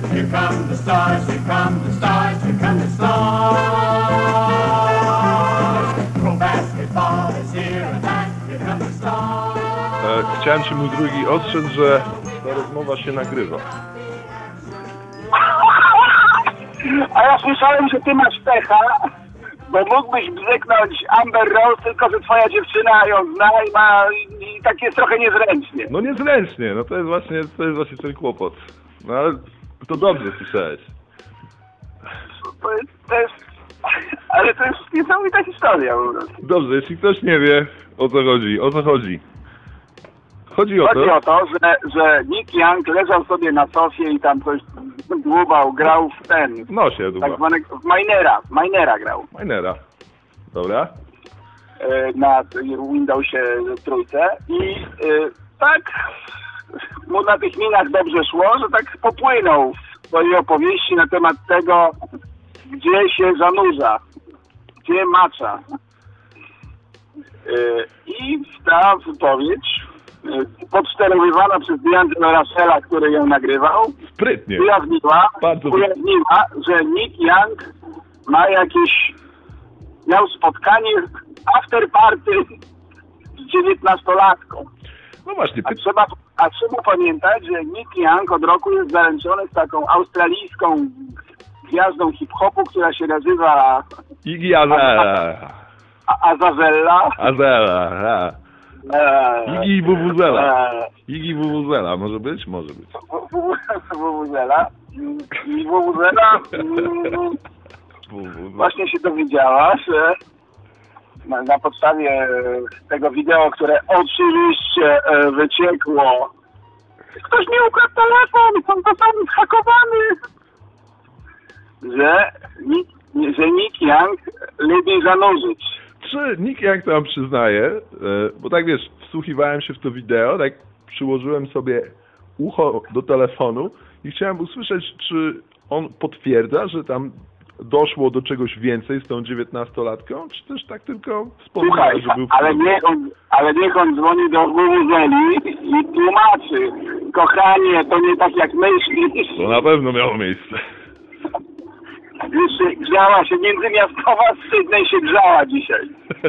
Here come the stars, here come the stars, here come the stars. Pro basketball is here and here come the stars. Chciałem ci, mój drugi, ostrzec, że ta rozmowa się nagrywa. A ja słyszałem, że ty masz pecha, bo mógłbyś bzyknąć Amber Rose, tylko że twoja dziewczyna ją zna i tak jest trochę niezręcznie. No niezręcznie, no to jest właśnie ten kłopot. No ale to dobrze słyszałeś. Ale to jest niesamowita historia po prostu. Dobrze, jeśli ktoś nie wie, o co chodzi. Chodzi o to, że Nick Young leżał sobie na sofie i tam coś dłubał, grał w ten. w nosie długo. Tak zwanego Minera grał. Minera. Dobra. Na Windowsie trójce i tak mu na tych minach dobrze szło, że tak popłynął w swojej opowieści na temat tego, gdzie się zanurza, gdzie macza. I ta wypowiedź podsterowywana przez D'Angelo Russella, który ją nagrywał, Sprytnie. ujawniła, że Nick Young miał spotkanie after party z 19-latką. No właśnie. A trzeba pamiętać, że Nick Young od roku jest zaręczony z taką australijską gwiazdą hip-hopu, która się nazywa Iggy Azalea. Azalea. Iggy Vuvuzela. Iggy Vuvuzela, może być? Może być. Vuvuzela. I Vuvuzela właśnie się dowiedziała, że na podstawie tego wideo, które oczywiście wyciekło, ktoś mi ukradł telefon, są czasami zhakowany, że Nick Young lubi zanurzyć. Czy Nick Young tam przyznaje, bo tak wiesz, wsłuchiwałem się w to wideo, tak przyłożyłem sobie ucho do telefonu i chciałem usłyszeć, czy on potwierdza, że tam doszło do czegoś więcej z tą 19-latką, czy też tak tylko wspomniał, że był w ale niech on dzwoni do Vuvuzeli i tłumaczy. Kochanie, to nie tak jak myślisz. To na pewno miało miejsce. Już grzała się, międzymiastowa z Sydney się grzała dzisiaj.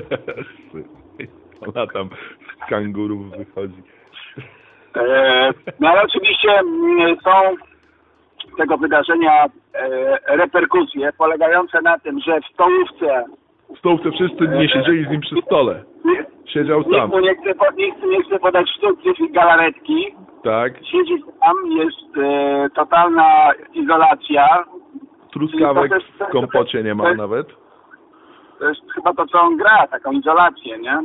Ona tam z kangurów wychodzi. No ale oczywiście są tego wydarzenia reperkusje polegające na tym, że w stołówce wszyscy nie siedzieli z nim przy stole. Siedział sam. Nikt mu nie chce podać sztuki i galaretki. Tak. Siedzi tam, jest totalna izolacja. Truskawek w kompocie nie ma nawet. To jest chyba to, co on gra, taką izolację, nie?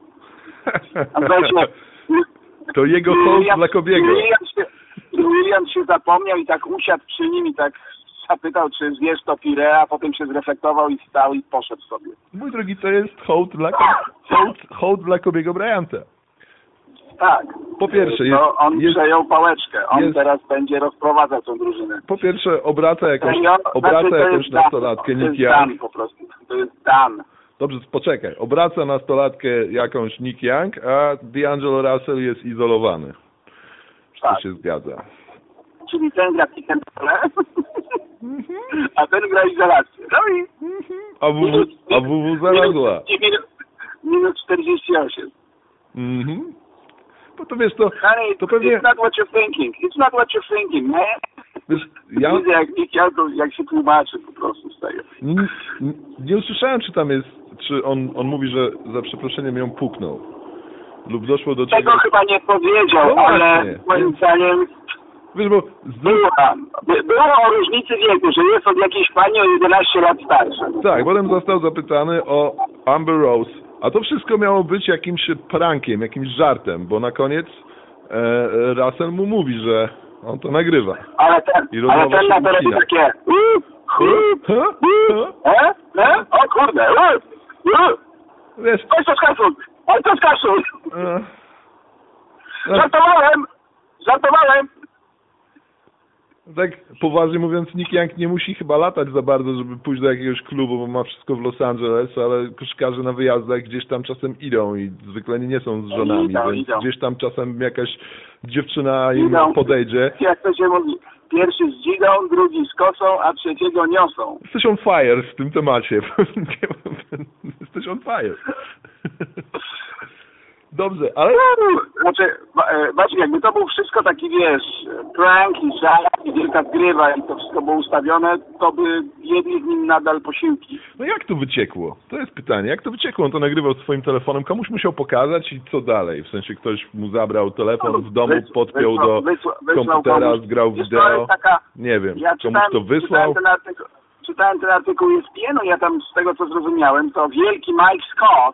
To jego hołd dla Kobiego. Williams się zapomniał i tak usiadł przy nim i tak zapytał, czy zjesz to pire, a potem się zreflektował i wstał i poszedł sobie. Mój drogi, to jest hołd dla Kobiego Bryanta. Tak. Po pierwsze, on przejął pałeczkę. On teraz będzie rozprowadzał tą drużynę. Po pierwsze, obraca jakąś nastolatkę. To jest Dan po prostu. To jest Dan. Dobrze, poczekaj. Obraca nastolatkę jakąś Nick Young, a D'Angelo Russell jest izolowany. Tak. To się zgadza. Czyli ten gra pick and roll, a ten gra izolację. No i... A Vuvuzela zła. Minut 48. Bo to wiesz, to pewnie... It's not what you're thinking. It's not what you're thinking, man. Wiesz, Widzę, jak się tłumaczy po prostu z tego. Nie usłyszałem, czy tam jest, czy on mówi, że za przeproszeniem ją puknął. Lub doszło do czegoś... Tego chyba nie powiedział, no ale moim zdaniem... Wiesz, bo... Było o różnicy wieku, że jest od jakiejś pani o 11 lat starsza. Tak, potem został zapytany o Amber Rose. A to wszystko miało być jakimś prankiem, jakimś żartem, bo na koniec Russell mu mówi, że on to nagrywa. Ale ten na to robi takie... O kurde! Wiesz... Oj to skasuj! Żartowałem! Tak poważnie mówiąc, Nick Young nie musi chyba latać za bardzo, żeby pójść do jakiegoś klubu, bo ma wszystko w Los Angeles, ale koszykarze na wyjazdach gdzieś tam czasem idą i zwykle nie są z żonami, więc gdzieś tam czasem jakaś dziewczyna im podejdzie. Jak to się mówi? Pierwszy z dzidą, drugi z kosą, a trzeciego niosą. Jesteś on fire w tym temacie. Jesteś on fire. Dobrze, ale... Znaczy, Maciek, jakby to był wszystko taki, wiesz, prank i żart i wielka zgrywa i to wszystko było ustawione, to by jedli z nim nadal posiłki. No jak to wyciekło? To jest pytanie. Jak to wyciekło? On to nagrywał swoim telefonem, komuś musiał pokazać i co dalej? W sensie ktoś mu zabrał telefon w domu, podpiął do komputera, zgrał wideo. Nie wiem, komuś to wysłał. Czytałem ten artykuł ESPN-u, ja tam z tego co zrozumiałem, to wielki Mike Scott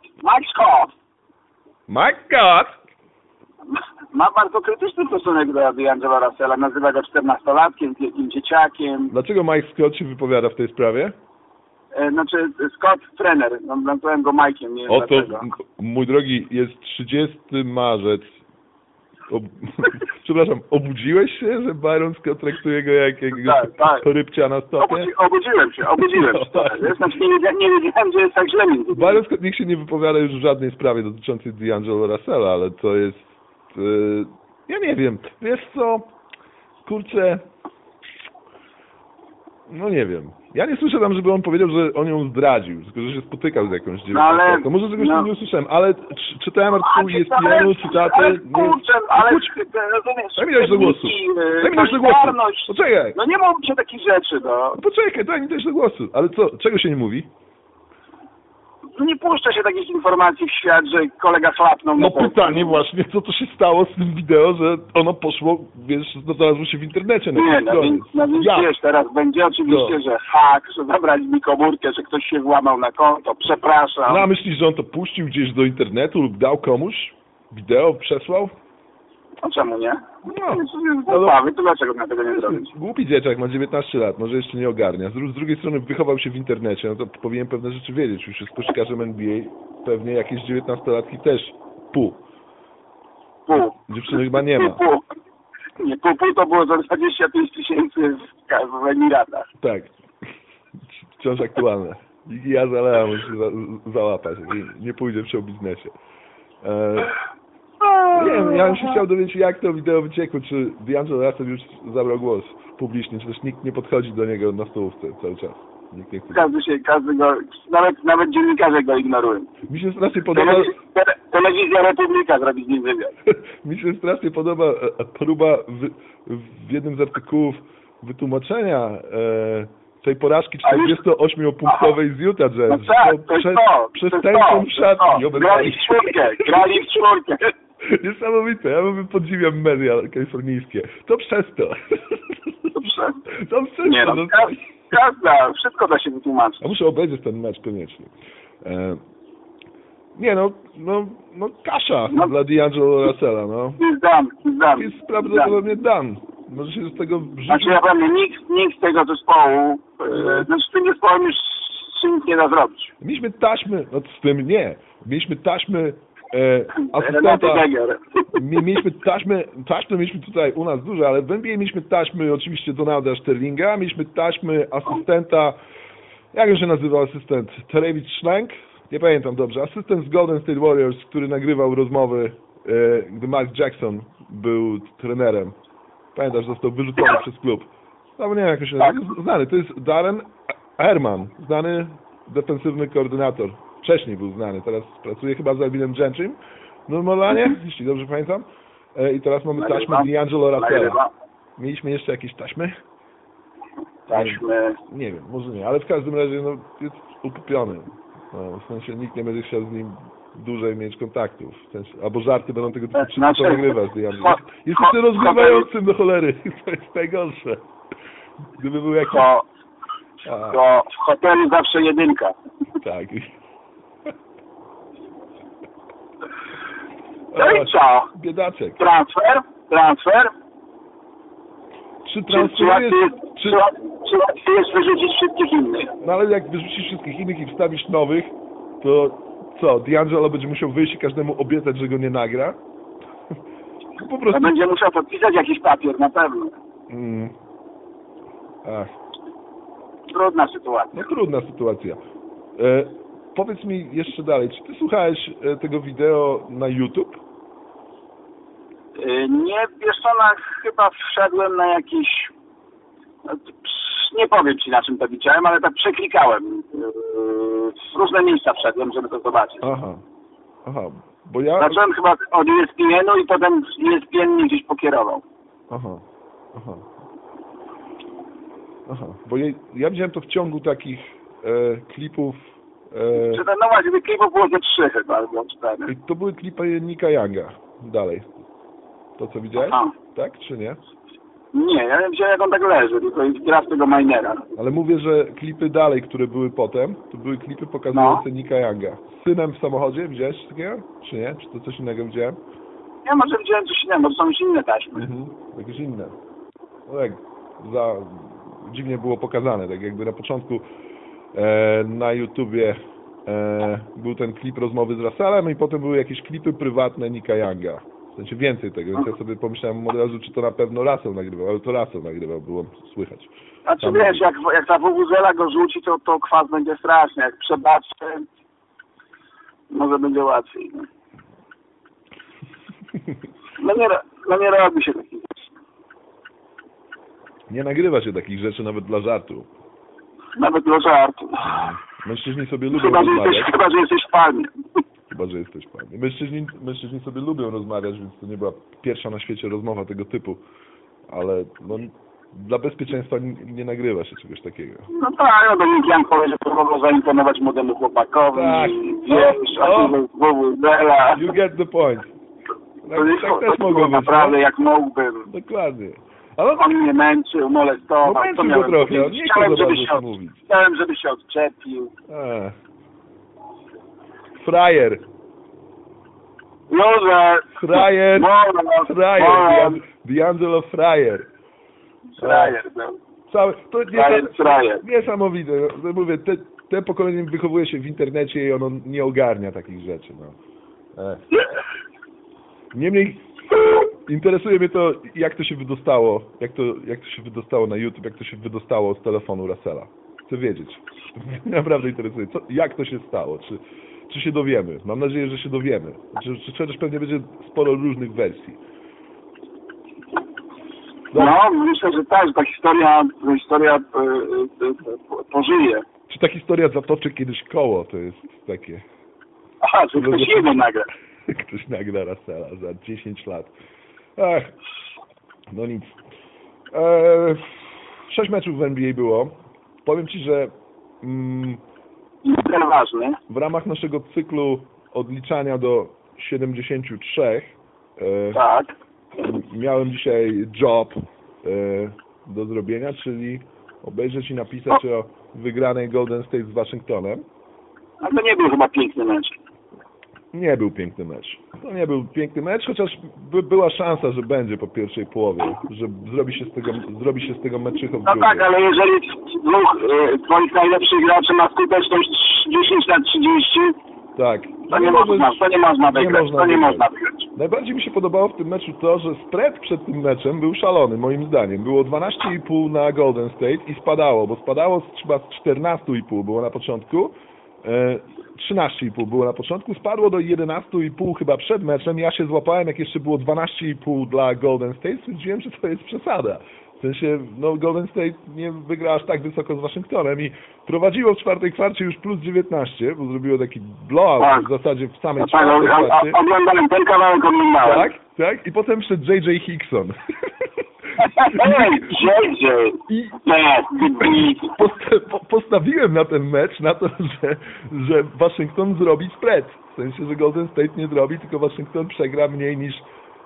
My God! ma bardzo krytyczny stosunek do D'Angelo Russella, nazywa go 14-latkiem, wielkim dzieciakiem. Dlaczego Mike Scott się wypowiada w tej sprawie? Znaczy Scott trener, nazwałem go Mike'iem, nie wiem Oto, dlaczego. mój drogi, jest 30 marzec. Przepraszam, obudziłeś się, że Byron Scott traktuje go jak rybcia na stopie? Obudziłem się. Tak. Znaczy, nie wiedziałem, że jest tak źle między nimi. Byron Scott niech się nie wypowiada już w żadnej sprawie dotyczącej D'Angelo Russella, ale to jest... ja nie wiem, wiesz co? Kurczę... No nie wiem. Ja nie słyszę tam, żeby on powiedział, że on ją zdradził, tylko że się spotykał z jakąś dziewczyną. To może czegoś nie usłyszałem, ale czytałem artykuł ESPN-u, cytaty... Kurczę, ale rozumiesz... Daj mi dojść do głosu. Poczekaj. No nie mówi się takich rzeczy, no. Poczekaj, daj mi dojść do głosu. Ale co, czego się nie mówi? No nie puszcza się takich informacji w świat, że kolega chlapnął. No pytanie właśnie, co to się stało z tym wideo, że ono poszło, wiesz, znalazło się w internecie. Więc wiesz, teraz będzie oczywiście, że hack, że zabrali mi komórkę, że ktoś się włamał na konto, przepraszam. No a myślisz, że on to puścił gdzieś do internetu lub dał komuś? Wideo przesłał? No czemu nie? No, to dlaczego na tego nie zrobić? Głupi dzieciak, ma 19 lat, może jeszcze nie ogarnia. Z drugiej strony wychował się w internecie, no to powinien pewne rzeczy wiedzieć. Już jest koszykarzem NBA, pewnie jakieś 19-latki też. Pół. Dziewczyny chyba nie ma. Pół to było za 25 000 w Emiratach. Tak. Wciąż aktualne. I ja zalewam, muszę załapać. Nie pójdzie w show biznesie. Nie wiem, ja bym się chciał dowiedzieć, jak to wideo wyciekło, czy D'Angelo Russell już zabrał głos publicznie, czy też nikt nie podchodzi do niego na stołówce cały czas. Nikt nie chce. Każdy go, nawet dziennikarze go ignorują. Mi się strasznie podoba... Telewizja Republika zrobi z nim wywiad. Mi się strasznie podoba próba w jednym z artykułów wytłumaczenia tej porażki 48-punktowej z Utah Jazz. No tak, przestępcą w szatni. Grali w czwórkę. Niesamowite, ja podziwiam media kalifornijskie. To przez to. Nie no, wszystko da się wytłumaczyć. A muszę obejrzeć ten mecz koniecznie. Nie no kasza dla D'Angelo Russella, no. Jest prawdopodobnie dan. Może się z tego wrzucić. Znaczy ja powiem, nikt z tego zespołu, z tym zespołem już nic nie da zrobić. Mieliśmy taśmy, no z tym nie. Mieliśmy taśmy asystenta. Mieliśmy taśmy mieliśmy tutaj u nas dużo, ale w NBA mieliśmy taśmy oczywiście Donalda Sterlinga, mieliśmy taśmy asystenta, jak on się nazywał asystent? Terewicz Schlenk? Nie pamiętam dobrze. Asystent z Golden State Warriors, który nagrywał rozmowy, gdy Mark Jackson był trenerem. Pamiętasz, że został wyrzucony przez klub. No nie wiem jak się nazywa. Znany, to jest Darren Herman, znany defensywny koordynator. Wcześniej był znany, teraz pracuje chyba z Alvinem Gentrym. Normalnie, jeśli dobrze pamiętam. I teraz mamy taśmy D'Angelo Russella. Mieliśmy jeszcze jakieś taśmy? Taśmy. Nie wiem, może nie, ale w każdym razie no, jest ukupiony. No, w sensie nikt nie będzie chciał z nim dłużej mieć kontaktów. W sensie, albo żarty będą tego typu, czy to nagrywasz, D'Angelo. Jesteś rozgrywającym do cholery, to jest najgorsze. Gdyby był jakiś... To w hotelu zawsze jedynka. Tak. No i co? Biedaczek. Transfer? Czy transferujesz... Czy łatwiej jest wyrzucić wszystkich innych? No ale jak wyrzucisz wszystkich innych i wstawisz nowych, to co? D'Angelo będzie musiał wyjść i każdemu obiecać, że go nie nagra? Po prostu... To będzie musiał podpisać jakiś papier, na pewno. Trudna sytuacja. No trudna sytuacja. Powiedz mi jeszcze dalej, czy ty słuchałeś tego wideo na YouTube? Nie, wiesz co, chyba wszedłem na jakiś Nie powiem ci, na czym to widziałem, ale tak przeklikałem. W różne miejsca wszedłem, żeby to zobaczyć. Aha, bo ja... Zacząłem chyba od ESPN-u i potem ESPN mnie gdzieś pokierował. Aha, bo ja widziałem to w ciągu takich klipów... No właśnie, tych klipów było ze 3 chyba, albo 4. I to były klipy Nicka Younga. Dalej. To co widziałeś? Aha. Tak, czy nie? Nie, ja nie widziałem jak on tak leży, tylko gra z tego minera. Ale mówię, że klipy dalej, które były potem, to były klipy pokazujące Nicka Younga. Z synem w samochodzie, widziałeś coś takiego? Czy nie? Czy to coś innego widziałem? Ja może widziałem coś innego, bo to są już inne taśmy. Jakieś inne. No tak, dziwnie było pokazane, tak jakby na początku na YouTubie był ten klip rozmowy z Russellem i potem były jakieś klipy prywatne Nicka Younga. W sensie więcej tego, więc ja sobie pomyślałem od razu, czy to na pewno Russell nagrywał, ale to Russell nagrywał, było słychać. A czy wiesz, jak ta WWZela go rzuci, to kwas będzie straszny. Jak przebaczy, może będzie łatwiej. No nie robi się takich rzeczy. Nie nagrywa się takich rzeczy nawet dla żartu. Nawet dla żartu. Mężczyźni sobie lubią rozmawiać. Chyba, że jesteś w palmie. Chyba, że jesteś palmie. Mężczyźni sobie lubią rozmawiać, więc to nie była pierwsza na świecie rozmowa tego typu. Ale no, dla bezpieczeństwa nie nagrywa się czegoś takiego. No tak, no to Jan powie, że próbował zaimponować młodemu chłopakowi. Tak. Wiesz, WWZela. You get the point. Tak też mogło być. Naprawdę, jak mógłbym. Dokładnie. Ale on mnie męczył, molestował. No męczył go trochę, nie chciałem, żeby się odczepił. Frajer. Józef. Frajer. D'Angelo Frajer. Frajer, no. Frajer. Niesamowite. No, mówię, te pokolenie wychowuje się w internecie i ono nie ogarnia takich rzeczy. No. Niemniej interesuje mnie to, jak to się wydostało, jak to się wydostało na YouTube, jak to się wydostało z telefonu Russella. Chcę wiedzieć. Naprawdę interesuje. Jak to się stało? Czy się dowiemy? Mam nadzieję, że się dowiemy. Chociaż pewnie będzie sporo różnych wersji. No, myślę, że tak, że ta historia pożyje. Czy ta historia zatoczy kiedyś koło? To jest takie... Aha, że ktoś jego nagra. Ktoś nagra Russella za 10 lat. Ach, no nic. 6 meczów w NBA było. Powiem Ci, że ważny. W ramach naszego cyklu odliczania do 73 tak. Miałem dzisiaj job do zrobienia, czyli obejrzeć i napisać o wygranej Golden State z Waszyngtonem. A to nie był chyba piękny mecz. Nie był piękny mecz. To nie był piękny mecz, chociaż była szansa, że będzie po pierwszej połowie, że zrobi się z tego meczycho w No tak, ale jeżeli dwóch twoich najlepszych graczy ma skuteczność 10/30, tak. To nie można wygrać. Najbardziej mi się podobało w tym meczu to, że spread przed tym meczem był szalony, moim zdaniem. Było 12,5 na Golden State i spadało, bo spadało chyba z 14,5 było na początku. 13,5 było na początku, spadło do 11,5 chyba przed meczem. Ja się złapałem, jak jeszcze było 12,5 dla Golden State, stwierdziłem, że to jest przesada. W sensie, no Golden State nie wygra aż tak wysoko z Waszyngtonem i prowadziło w czwartej kwarcie już plus 19, bo zrobiło taki blowout w zasadzie w samej czwartej kwarcie. Oglądałem ten kawałek, Tak, i potem wszedł J.J. Hickson. I postawiłem na ten mecz, na to, że Waszyngton zrobi spread. W sensie, że Golden State nie zrobi, tylko Waszyngton przegra mniej niż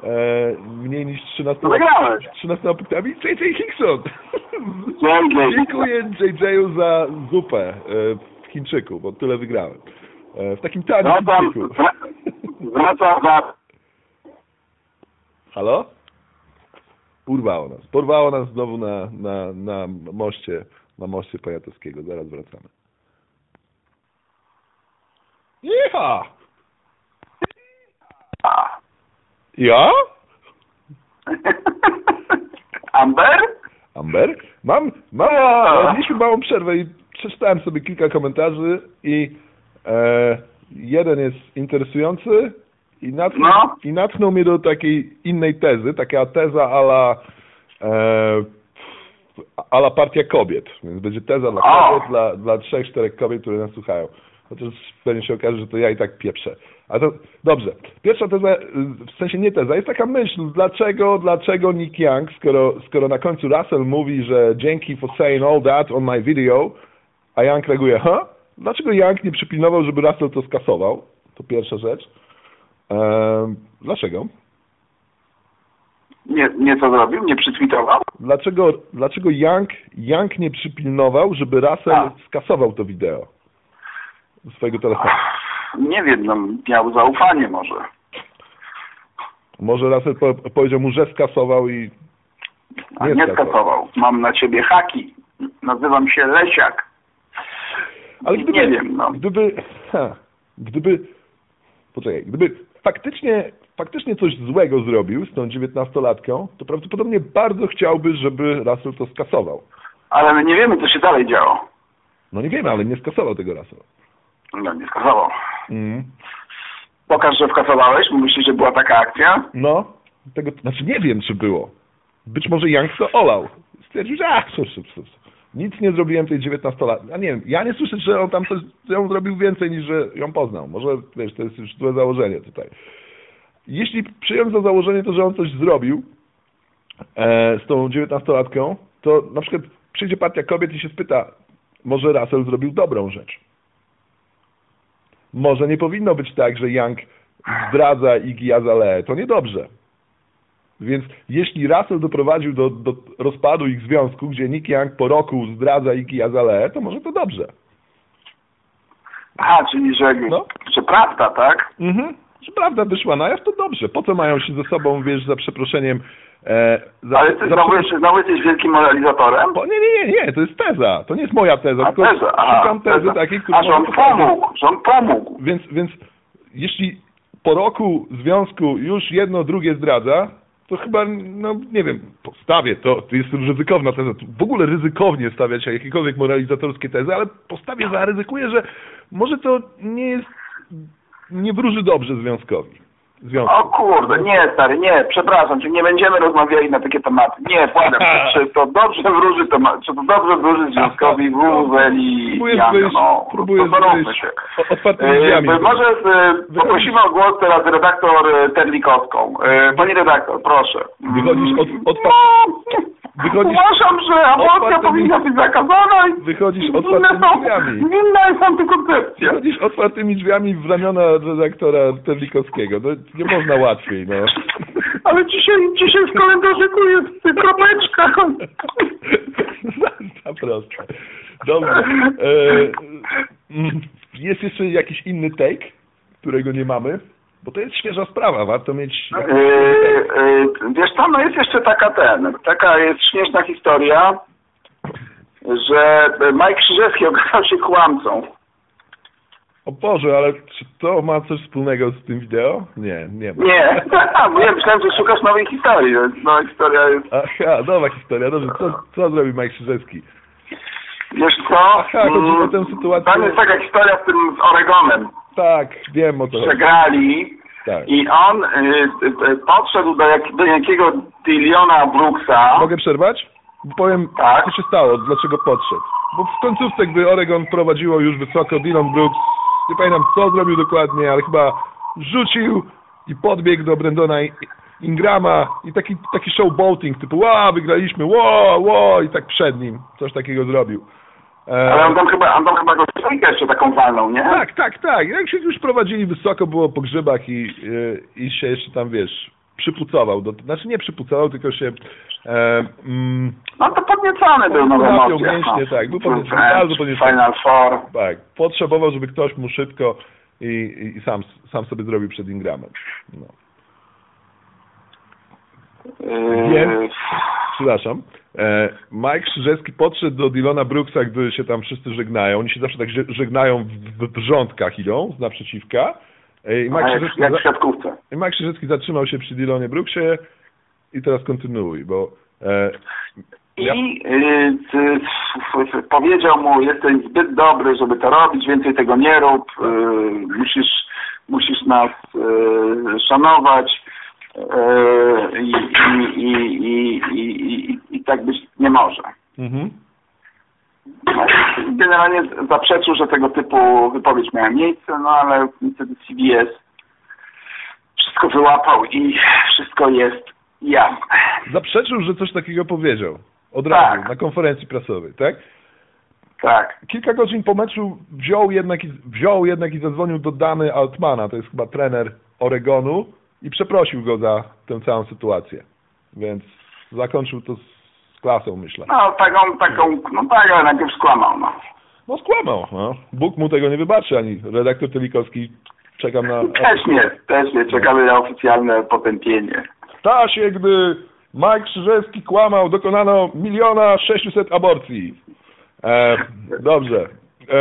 13 punktami. J.J. Hickson! Dziękuję J.J.u za zupę w Chińczyku, bo tyle wygrałem. W takim tanim Chińczyku. Wraca za... Halo? Porwało nas znowu na moście Poniatowskiego. Zaraz wracamy. Jecha! Ja? Amber? Mieliśmy małą przerwę i przeczytałem sobie kilka komentarzy i jeden jest interesujący i natchnął mnie do takiej innej tezy, taka teza a la a la partia kobiet, więc będzie teza dla kobiet, dla 3-4 kobiet, które nas słuchają. Chociaż pewnie się okaże, że to ja i tak pieprzę. Ale to dobrze. Pierwsza teza, w sensie nie teza, jest taka myśl, dlaczego Nick Young, skoro na końcu Russell mówi, że dzięki for saying all that on my video, a Young reaguje, dlaczego Young nie przypilnował, żeby Russell to skasował? To pierwsza rzecz. Dlaczego? Nie co zrobił? Nie przytweetował? Dlaczego Young nie przypilnował, żeby Russell skasował to wideo ze swojego telefonu? Nie wiem, miał zaufanie może. Może Russell powiedział mu, że skasował i nie skasował. Mam na ciebie haki. Nazywam się Lesiak. Ale nie wiem, Gdyby faktycznie coś złego zrobił z tą 19-latką, to prawdopodobnie bardzo chciałby, żeby Russell to skasował. Ale my nie wiemy, co się dalej działo. No nie wiemy, ale nie skasował tego Russell. No, nie skasował. Pokaż, że skasowałeś, bo myślisz, że była taka akcja? No, nie wiem, czy było. Być może Young to olał. Stwierdził, że nic nie zrobiłem tej 19-latce. A nie wiem, ja nie słyszę, że on tam coś ją zrobił więcej, niż że ją poznał. Może, wiesz, to jest już złe założenie tutaj. Jeśli przyjąć za założenie to, że on coś zrobił z tą 19-latką, to na przykład przyjdzie partia kobiet i się spyta, może Russell zrobił dobrą rzecz. Może nie powinno być tak, że Young zdradza Iggy Azaleę. To niedobrze. Więc jeśli Russell doprowadził do rozpadu ich związku, gdzie Nick Young po roku zdradza Iggy Azaleę, to może to dobrze. Czyli że prawda, tak? Że prawda wyszła na jaw, to dobrze. Po co mają się ze sobą, wiesz, za przeproszeniem... Ale ty znowu jesteś wielkim moralizatorem? Nie, to jest teza. To nie jest moja teza, tylko szukam tezy takiej, która... Że on pomógł. Więc jeśli po roku związku już jedno, drugie zdradza, to chyba, nie wiem, postawię to jest ryzykowna teza. W ogóle ryzykownie stawiać jakiekolwiek moralizatorskie tezy, ale zaryzykuję, że może to nie wróży dobrze związkowi. O kurde, nie stary, nie, przepraszam cię, nie będziemy rozmawiali na takie tematy. Nie, błagam, czy to dobrze wróży związkowi Wuzeli Próbuję wyjść otwartymi drzwiami. Może poprosimy o głos teraz redaktor Terlikowską. Pani redaktor, proszę. Uważam, że aborcja powinna być zakazana i wychodzisz otwartymi drzwiami. Winna jest antykoncepcja. Wychodzisz otwartymi drzwiami w ramiona redaktora Terlikowskiego. Nie można łatwiej, Ale dzisiaj w kalendarzyku jest kropeczka. Za proste. Dobrze. Jest jeszcze jakiś inny take, którego nie mamy? Bo to jest świeża sprawa, warto mieć... Wiesz co, jest jeszcze taka jest śmieszna historia, że Mike Krzyżewski okazał się kłamcą. O Boże, ale czy to ma coś wspólnego z tym wideo? Nie ma. Nie, bo ja myślałem, że szukasz nowej historii. Nowa historia jest... Aha, nowa historia. Dobrze, co zrobi Mike Krzyżewski? Wiesz co? Chodzi o tę sytuację... Tam jest taka historia z Oregonem. Tak, wiem o to. Przegrali i on podszedł do jakiego Dillona Brooksa. Mogę przerwać? Bo powiem, co się stało, dlaczego podszedł. Bo w końcówce, gdy Oregon prowadziło już wysoko, Dillon Brooks, nie pamiętam co zrobił dokładnie, ale chyba rzucił i podbiegł do Brandona Ingrama i taki showboating typu wygraliśmy, i tak przed nim coś takiego zrobił. Ale on tam chyba go jeszcze taką walną, nie? Tak. Jak się już prowadzili wysoko, było po grzybach i się jeszcze tam, wiesz, przypucował. Znaczy nie przypucował, tylko się... to podniecony był nowe emocje. Mięśnie, tak. Był podniecony, bardzo podniecony. Final Four. Tak. Potrzebował, żeby ktoś mu szybko i sam sobie zrobił przed Ingramem. Więc, przepraszam, Mike Krzyżewski podszedł do Dillona Brooksa, gdy się tam wszyscy żegnają. Oni się zawsze tak żegnają w rządkach, idą z naprzeciwka. Jak w siatkówce. I Mike Krzyżewski zatrzymał się przy Dillonie Brooksie i teraz kontynuuj, bo... powiedział mu, jesteś zbyt dobry, żeby to robić, więcej tego nie rób, musisz nas szanować. I tak być nie może. Mhm. No, generalnie zaprzeczył, że tego typu wypowiedź miała miejsce, no ale niestety CBS wszystko wyłapał i wszystko jest jasne. Zaprzeczył, że coś takiego powiedział. Od Tak. razu, na konferencji prasowej, tak? Tak. Kilka godzin po meczu wziął jednak i zadzwonił do Dany Altmana, to jest chyba trener Oregonu, i przeprosił go za tę całą sytuację. Więc zakończył to z klasą, myślę. No tak, ale najpierw skłamał, no. No skłamał, no. Bóg mu tego nie wybaczy, ani redaktor Telikowski. Czekam na... Też nie, czekamy na oficjalne potępienie. W czasie, gdy Mike Krzyżewski kłamał, dokonano 1 600 000 aborcji. Dobrze.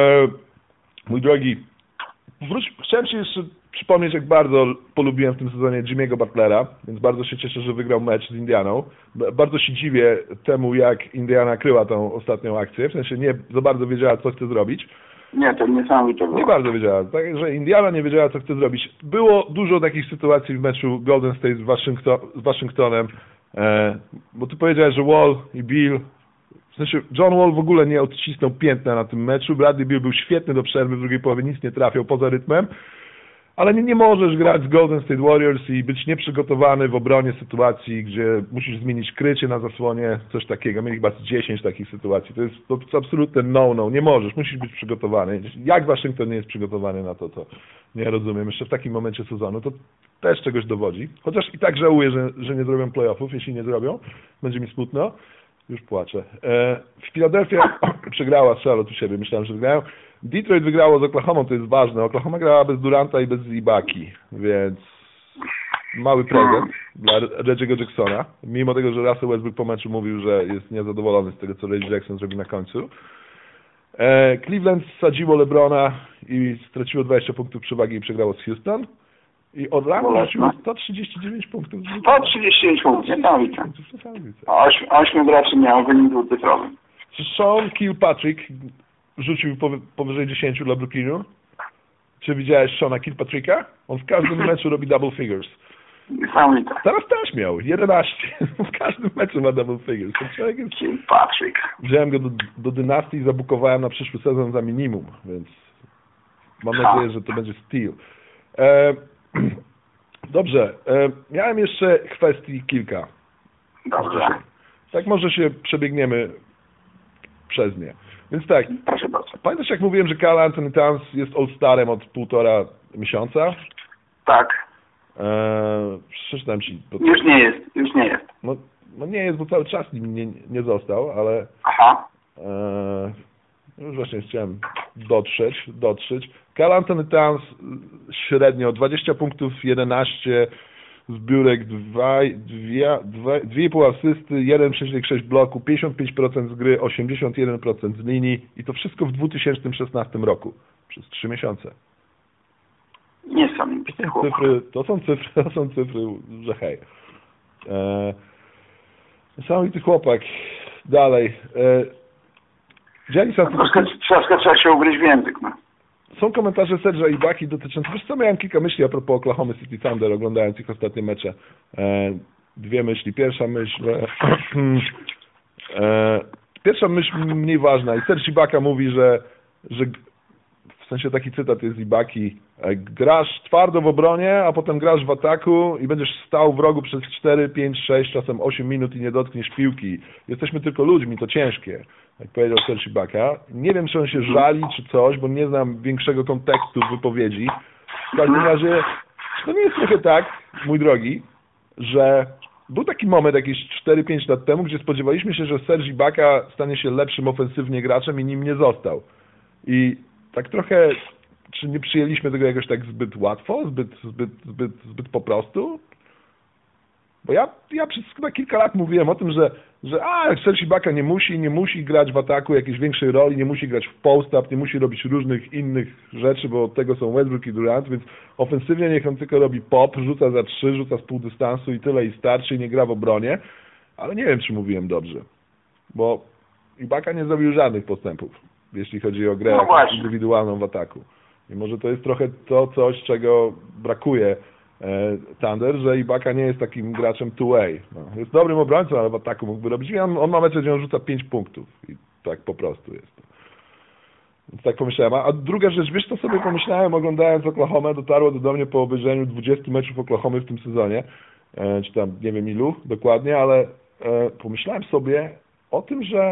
Mój drogi, chciałem Ci jeszcze przypomnieć, jak bardzo polubiłem w tym sezonie Jimmy'ego Butlera, więc bardzo się cieszę, że wygrał mecz z Indianą. Bardzo się dziwię temu, jak Indiana kryła tą ostatnią akcję, w sensie nie za bardzo wiedziała, co chce zrobić. Nie, to niesamowite było. Nie bardzo wiedziała. Także Indiana nie wiedziała, co chce zrobić. Było dużo takich sytuacji w meczu Golden State z Waszyngtonem, bo ty powiedziałeś, że Wall i Bill, w sensie John Wall w ogóle nie odcisnął piętna na tym meczu. Bradley Beal był świetny do przerwy, w drugiej połowie nic nie trafiał poza rytmem, ale nie możesz grać z Golden State Warriors i być nieprzygotowany w obronie sytuacji, gdzie musisz zmienić krycie na zasłonie, coś takiego. Mieli chyba 10 takich sytuacji. To jest absolutne no. Nie możesz, musisz być przygotowany. Jak Waszyngton nie jest przygotowany na to, to nie rozumiem. Jeszcze w takim momencie sezonu to też czegoś dowodzi. Chociaż i tak żałuję, że nie zrobią playoffów. Jeśli nie zrobią, będzie mi smutno. Już płaczę. Philadelphia przegrała z Charlotte u siebie. Myślałem, że wygrają. Detroit wygrało z Oklahoma, to jest ważne. Oklahoma grała bez Duranta i bez Ibaki, więc mały prezent dla Reggie'ego Jacksona. Mimo tego, że Russell Westbrook po meczu mówił, że jest niezadowolony z tego, co Reggie Jackson zrobił na końcu. Cleveland sadziło LeBrona i straciło 20 punktów przewagi i przegrało z Houston. I Orlando rzuciło 139 punktów. 139 punktów, niesamowite. 8 graczy miało wynik dwucyfrowy. Sean Kilpatrick rzucił powyżej 10 dla Brooklynu. Czy widziałeś Seana Kilpatricka? On w każdym meczu robi double figures. Niesamowite. Teraz też miał 11. W każdym meczu ma double figures. Ten człowiek jest... Kilpatrick. Wziąłem go do dynastii i zabukowałem na przyszły sezon za minimum, więc mam nadzieję, że to będzie steal. Dobrze. Miałem jeszcze kwestii kilka. Dobrze. Tak może się przebiegniemy przez nie. Więc tak, Proszę bardzo. pamiętasz jak mówiłem, że Karl Anthony Towns jest all-starem od 1,5 miesiąca? Tak. Przeczytam Ci. Już nie jest. No nie jest, bo cały czas nim nie został, ale Aha. już właśnie chciałem dotrzeć. Karl Anthony Towns średnio 20 punktów, 11 zbiórek, 2,5 asysty, 1,6 bloku, 55% z gry, 81% z linii i to wszystko w 2016 roku. Przez 3 miesiące. Niesamowity chłopak. To są cyfry, że hej. Niesamowity chłopak. Dalej. Troszkę trzeba się ugryźć w język, no. Są komentarze Serge'a Ibaki dotyczące... Wiesz co, miałem kilka myśli a propos Oklahoma City Thunder, oglądając ich ostatnie mecze. Dwie myśli. Pierwsza myśl mniej ważna. I Serge Ibaka mówi, że w sensie taki cytat jest z Ibaki, grasz twardo w obronie, a potem grasz w ataku i będziesz stał w rogu przez 4, 5, 6, czasem 8 minut i nie dotkniesz piłki. Jesteśmy tylko ludźmi, to ciężkie. Jak powiedział Serge Ibaka. Nie wiem, czy on się żali, czy coś, bo nie znam większego kontekstu wypowiedzi. W każdym razie, to nie jest trochę tak, mój drogi, że był taki moment jakieś 4-5 lat temu, gdzie spodziewaliśmy się, że Serge Ibaka stanie się lepszym ofensywnie graczem i nim nie został. I tak trochę, czy nie przyjęliśmy tego jakoś tak zbyt łatwo, zbyt po prostu? Bo ja przez chyba kilka lat mówiłem o tym, że Serge Ibaka nie musi grać w ataku jakiejś większej roli, nie musi grać w post-up, nie musi robić różnych innych rzeczy, bo od tego są Westbrook i Durant, więc ofensywnie niech on tylko robi pop, rzuca za 3, rzuca z pół dystansu i tyle i starczy i nie gra w obronie, ale nie wiem, czy mówiłem dobrze, bo Ibaka nie zrobił żadnych postępów, jeśli chodzi o grę indywidualną w ataku. I może to jest trochę to coś, czego brakuje Thunder, że Ibaka nie jest takim graczem two-way. No, jest dobrym obrońcą, ale w ataku mógłby robić. On ma mecze, gdzie on rzuca 5 punktów. I tak po prostu jest to. Więc tak pomyślałem. A druga rzecz, wiesz co sobie pomyślałem, oglądając Oklahomę, dotarło do mnie po obejrzeniu 20 meczów Oklahomy w tym sezonie, czy tam nie wiem ilu dokładnie, ale pomyślałem sobie o tym, że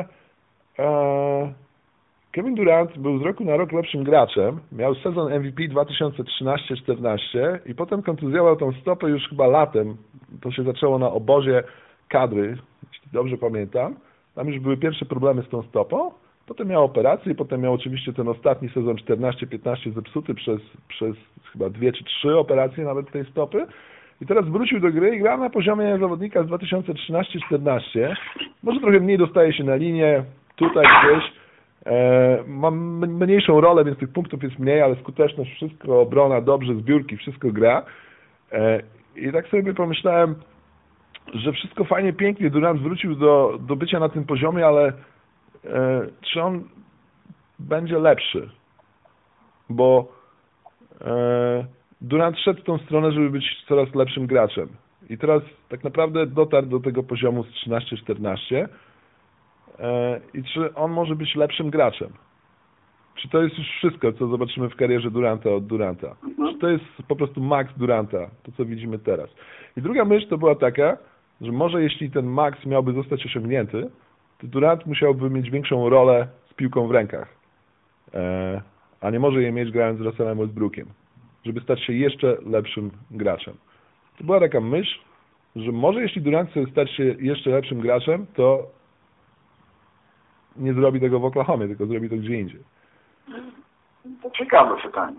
Kevin Durant był z roku na rok lepszym graczem, miał sezon MVP 2013-14 i potem kontuzjował tą stopę już chyba latem. To się zaczęło na obozie kadry, jeśli dobrze pamiętam. Tam już były pierwsze problemy z tą stopą. Potem miał operację i potem miał oczywiście ten ostatni sezon 14-15 zepsuty przez chyba 2 czy 3 operacje nawet tej stopy. I teraz wrócił do gry i gra na poziomie zawodnika z 2013-14. Może trochę mniej dostaje się na linię, tutaj gdzieś. Ma mniejszą rolę, więc tych punktów jest mniej, ale skuteczność, wszystko, obrona, dobrze, zbiórki, wszystko gra. I tak sobie pomyślałem, że wszystko fajnie, pięknie, Durant wrócił do bycia na tym poziomie, ale czy on będzie lepszy? Bo Durant szedł w tą stronę, żeby być coraz lepszym graczem. I teraz tak naprawdę dotarł do tego poziomu z 13-14. I czy on może być lepszym graczem? Czy to jest już wszystko, co zobaczymy w karierze Duranta od Duranta? Czy to jest po prostu max Duranta, to co widzimy teraz? I druga myśl to była taka, że może jeśli ten max miałby zostać osiągnięty, to Durant musiałby mieć większą rolę z piłką w rękach, a nie może jej mieć grając z Russellem Westbrookiem, żeby stać się jeszcze lepszym graczem. To była taka myśl, że może jeśli Durant chce stać się jeszcze lepszym graczem, to nie zrobi tego w Oklahomie, tylko zrobi to gdzie indziej. To ciekawe pytanie.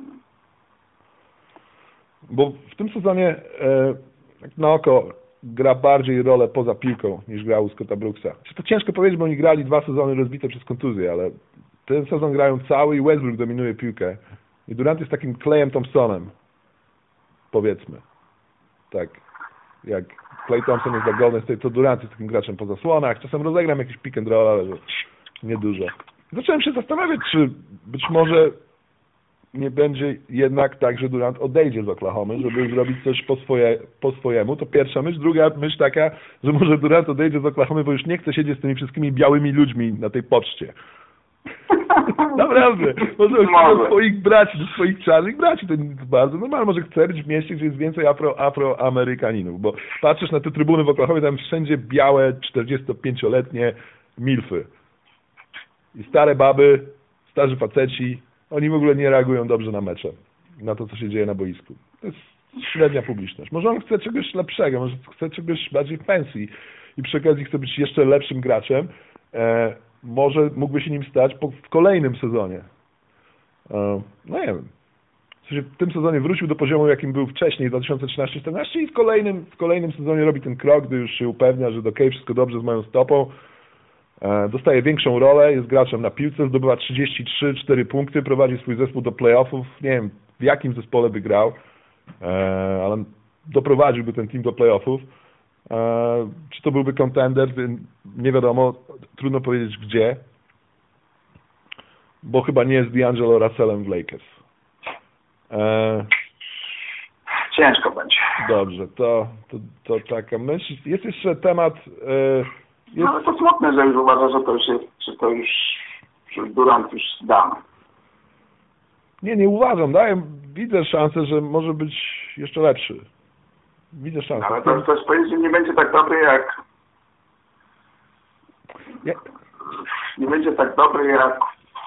Bo w tym sezonie tak na oko gra bardziej rolę poza piłką niż grał u Scotta Brooksa. To ciężko powiedzieć, bo oni grali 2 sezony rozbite przez kontuzję, ale ten sezon grają cały i Westbrook dominuje piłkę. I Durant jest takim Clayem Thompsonem, powiedzmy. Tak, jak Klay Thompson jest dla Golden State, to Durant jest takim graczem po zasłonach. Czasem rozegram jakiś pick and roll, ale niedużo. Zacząłem się zastanawiać, czy być może nie będzie jednak tak, że Durant odejdzie z Oklahomy, żeby zrobić coś po swojemu. To pierwsza myśl. Druga myśl taka, że może Durant odejdzie z Oklahomy, bo już nie chce siedzieć z tymi wszystkimi białymi ludźmi na tej poczcie. Naprawdę. Może do swoich braci, do swoich czarnych braci. To jest bardzo normalne. Może chce być w mieście, gdzie jest więcej afroamerykaninów. Bo patrzysz na te trybuny w Oklahomie, tam wszędzie białe, 45-letnie milfy. I stare baby, starzy faceci, oni w ogóle nie reagują dobrze na mecze, na to, co się dzieje na boisku. To jest średnia publiczność. Może on chce czegoś lepszego, może chce czegoś bardziej fancy i przy okazji chce być jeszcze lepszym graczem. Może mógłby się nim stać w kolejnym sezonie. No nie wiem. W sensie w tym sezonie wrócił do poziomu, jakim był wcześniej, 2013-14 i w kolejnym sezonie robi ten krok, gdy już się upewnia, że okej, wszystko dobrze z moją stopą. Dostaje większą rolę, jest graczem na piłce, zdobywa 33-4 punkty, prowadzi swój zespół do playoffów. Nie wiem, w jakim zespole by grał, ale doprowadziłby ten team do playoffów. Czy to byłby contender? Nie wiadomo, trudno powiedzieć gdzie, bo chyba nie jest D'Angelo Russellem w Lakers. Ciężko będzie. Dobrze, to taka myśl. Jest jeszcze temat... No ale to smutne, że już uważa, że Durant już dany. Nie uważam. Widzę szansę, że może być jeszcze lepszy. Widzę szansę. Ale to chcesz powiedzieć, że nie będzie tak dobry jak... Nie będzie tak dobry jak...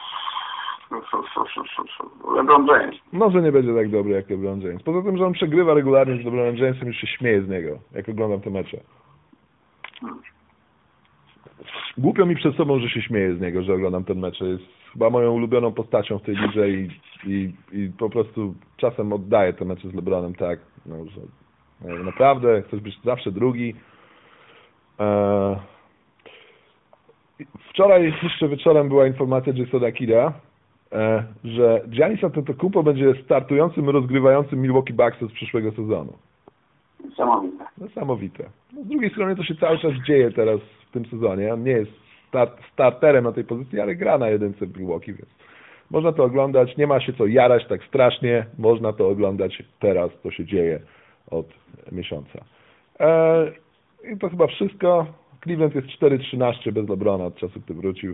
LeBron James. Może nie będzie tak dobry jak LeBron James. Poza tym, że on przegrywa regularnie z LeBronem Jamesem, już się śmieje z niego, jak oglądam te mecze. Głupio mi przed sobą, że się śmieję z niego, że oglądam ten mecz. Jest chyba moją ulubioną postacią w tej lidze i po prostu czasem oddaję te mecze z LeBronem tak, no, że naprawdę chcesz być zawsze drugi. Wczoraj jeszcze wieczorem była informacja Jasona Kidda, że Giannis Antetokounmpo będzie startującym, rozgrywającym Milwaukee Bucks z przyszłego sezonu. Niesamowite. No, z drugiej strony to się cały czas dzieje teraz w tym sezonie. On nie jest starterem na tej pozycji, ale gra na jedynce w Milwaukee, więc można to oglądać. Nie ma się co jarać tak strasznie. Można to oglądać teraz, co się dzieje od miesiąca. I to chyba wszystko. Cleveland jest 4-13 bez LeBrona od czasu, gdy wrócił.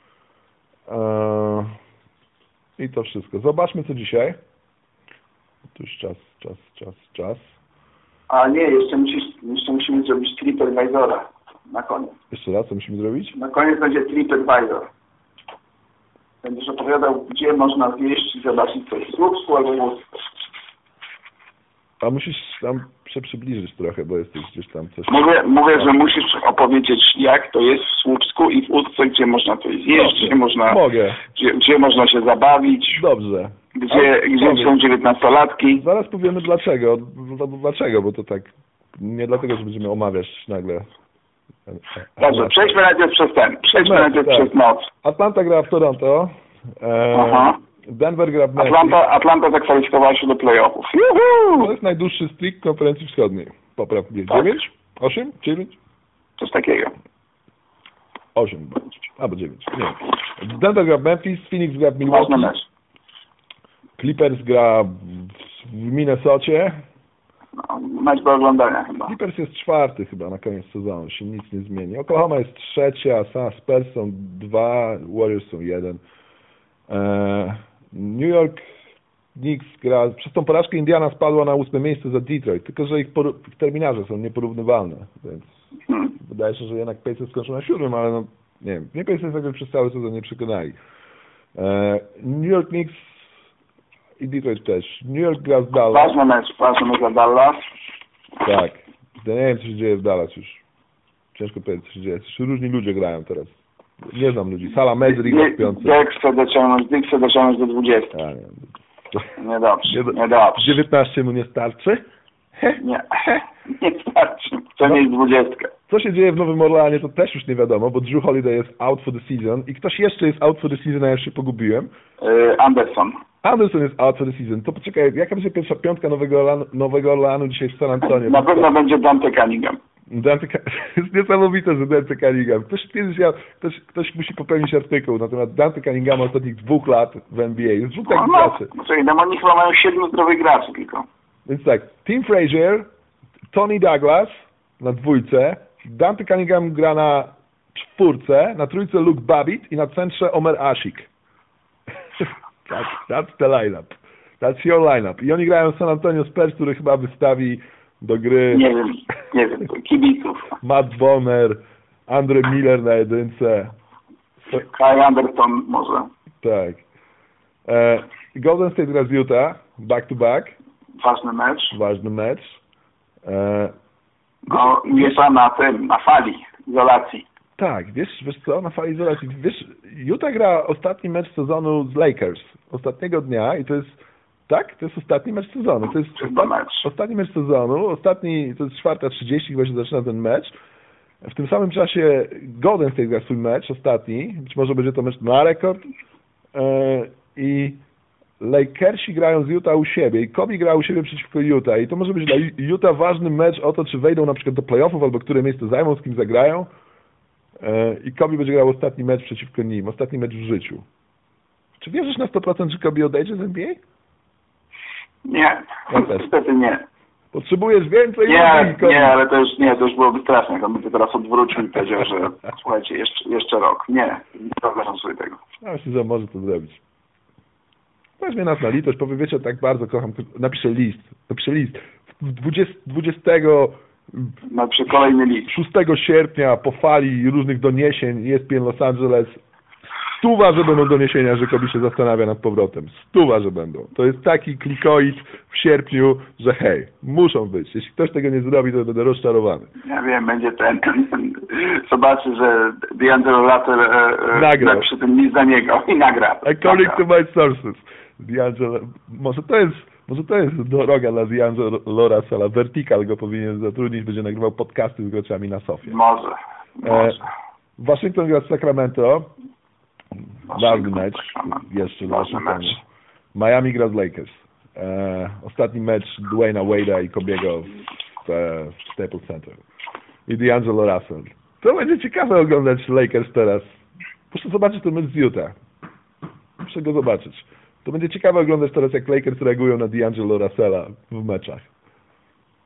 I to wszystko. Zobaczmy, co dzisiaj. Tu już czas. A nie, jeszcze musimy zrobić TripAdvisora na koniec. Jeszcze raz, co musimy zrobić? Na koniec będzie TripAdvisor. Będziesz opowiadał, gdzie można zjeść i zobaczyć coś w Słupsku albo w Łódzku. A musisz tam się przybliżyć trochę, bo jesteś gdzieś tam coś... Mówię, że musisz opowiedzieć, jak to jest w Słupsku i w Łódzce, gdzie można coś zjeść, gdzie można się zabawić. Dobrze. Gdzie są 19-latki. Zaraz powiemy dlaczego. Dlaczego, bo to tak... Nie dlatego, że będziemy omawiać nagle... Dobrze, przejdźmy najpierw przez noc. Atlanta gra w Toronto. Denver gra w Memphis. Atlanta zakwalifikowała się do playoffów. To jest najdłuższy streak konferencji wschodniej. Popraw mnie. 9? 8? 9? Coś takiego. 8 albo 9. Nie. Denver gra w Memphis, Phoenix gra w Milwaukee. Ważny mecz. Clippers gra w Minnesocie. No, mecz do oglądania chyba. Clippers jest 4 chyba na koniec sezonu, się nic nie zmieni. Oklahoma jest 3, Spurs są 2, Warriors są 1. New York Knicks gra, przez tą porażkę Indiana spadła na 8 miejsce za Detroit, tylko że ich terminarze są nieporównywalne, więc wydaje się, że jednak Pacers skończą na 7, ale no nie wiem, mnie Pacers jakby przez cały sezon nie przekonali. New York Knicks i Detroit też. New York gra z Dallas. Ważny mecz za Dallas. Tak. Ja nie wiem, co się dzieje w Dallas już. Ciężko powiedzieć, co się dzieje. Różni ludzie grają teraz. Nie znam ludzi. Sala Medri gra w piątce. Dick chce dociągnąć do 20. Niedobrze. 19 mu nie starczy? Nie starczy. Chce mieć 20. Co się dzieje w Nowym Orleanie, to też już nie wiadomo, bo Drew Holiday jest out for the season i ktoś jeszcze jest out for the season, a ja już się pogubiłem. Anderson jest out for the season. To poczekaj, jaka będzie pierwsza piątka Nowego Orleanu dzisiaj w San Antonio? Na pewno będzie Dante Cunningham. Jest niesamowite, że Dante Cunningham. Ktoś musi popełnić artykuł na temat Dante Cunninghama ostatnich 2 lat w NBA. Jest 2 takich graczy. Oni chyba mają 7 zdrowych graczy tylko. Więc tak, Tim Frazier, Tony Douglas na 2, Dante Cunningham gra na 4, na 3 Luke Babbitt i na centrze Omer Asik. That's the lineup. That's your lineup. I oni grają w San Antonio Spurs, który chyba wystawi do gry... Nie wiem, kibiców. Matt Bonner, Andre Miller na 1. Kyle Anderson może. Tak. Golden State gra z Utah, back to back. Ważny mecz. Utah na fali izolacji. Tak, wiesz co, na fali izolacji. Wiesz, Utah gra ostatni mecz sezonu z Lakers. Ostatniego dnia i to jest... Tak? To jest ostatni mecz sezonu. To jest ostatni mecz sezonu. To jest 4:30, chyba się zaczyna ten mecz. W tym samym czasie Golden State gra swój mecz ostatni. Być może będzie to mecz na rekord. I Lakersi grają z Utah u siebie. I Kobe gra u siebie przeciwko Utah. I to może być dla Utah ważny mecz o to, czy wejdą na przykład do playoffów, albo które miejsce zajmą, z kim zagrają. I Kobe będzie grał ostatni mecz przeciwko nim. Ostatni mecz w życiu. Czy wierzysz na 100%, że Kobe odejdzie z NBA? Nie, niestety nie. Potrzebujesz więcej? Nie, ale to już byłoby straszne. On by się teraz odwrócił i powiedział, że słuchajcie, jeszcze rok. Nie wyobrażam sobie tego. Ja myślę, że może to zrobić. Weźmie nas na litość, powie, wiecie, tak bardzo kocham, napiszę list. 20 napiszę kolejny list. 6 sierpnia po fali różnych doniesień ESPN Los Angeles 100, że będą doniesienia, że Kobe się zastanawia nad powrotem. 100, że będą. To jest taki klikoid w sierpniu, że hej, muszą być. Jeśli ktoś tego nie zrobi, to będę rozczarowany. Ja wiem, będzie zobaczy, że D'Angelo Russell napisze ten list za niego i nagra. According to my sources. D'Angelo, może to jest droga dla D'Angelo Russella. Vertical go powinien zatrudnić, będzie nagrywał podcasty z graczami na sofie. Może. Waszyngton gra z Sacramento. Ważny mecz. Jeszcze mecz. Miami gra z Lakers. Ostatni mecz Dwayna Wade'a i Kobiego w Staples Center. I D'Angelo Russell. To będzie ciekawe oglądać Lakers teraz. Muszę zobaczyć ten mecz z Utah. Muszę go zobaczyć. To będzie ciekawe oglądać teraz, jak Lakers reagują na D'Angelo Russella w meczach.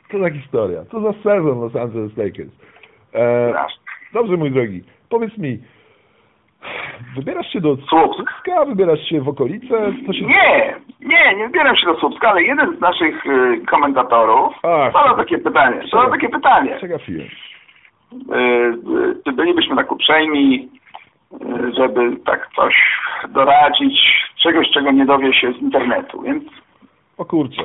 Co za historia, co za sezon Los Angeles Lakers. Dobrze, mój drogi, powiedz mi, wybierasz się do Słupska, wybierasz się w okolice? Nie wybieram się do Słupska, ale jeden z naszych komentatorów zadał takie pytanie. Przegapiłem. Czy bylibyśmy tak uprzejmi, żeby tak coś doradzić, czegoś, czego nie dowie się z internetu, więc... O kurczę.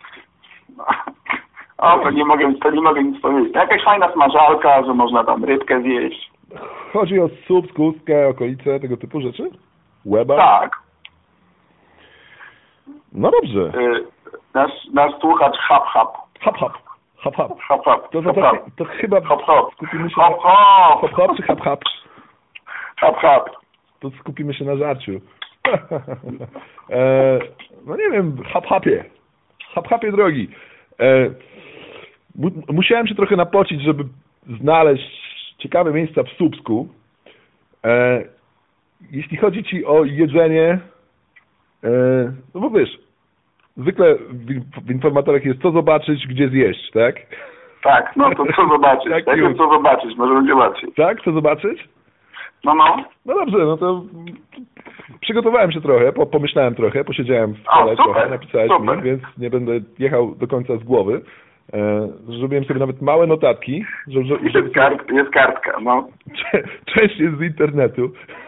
To nie mogę nic powiedzieć. Jakaś fajna smażalka, że można tam rybkę zjeść. Chodzi o Słupsk, Ustkę, okolice, tego typu rzeczy? Łeba? Tak. No dobrze. Nasz słuchacz Hap. To chyba skupimy się Hop. Hop czy Hap? Hap. To skupimy się na żarciu. No nie wiem, Hapie drogi. Musiałem się trochę napocić, żeby znaleźć ciekawe miejsca w Słupsku. Jeśli chodzi ci o jedzenie, no bo wiesz, zwykle w informatorach jest co zobaczyć, gdzie zjeść, tak? Tak, no to co zobaczyć? Co zobaczyć, może będzie łatwiej. Tak, co zobaczyć? No. No dobrze, no to przygotowałem się trochę, pomyślałem trochę, posiedziałem w stole trochę, napisałeś mi, więc nie będę jechał do końca z głowy. Zrobiłem sobie nawet małe notatki. Jest kartka, no. Część jest z internetu.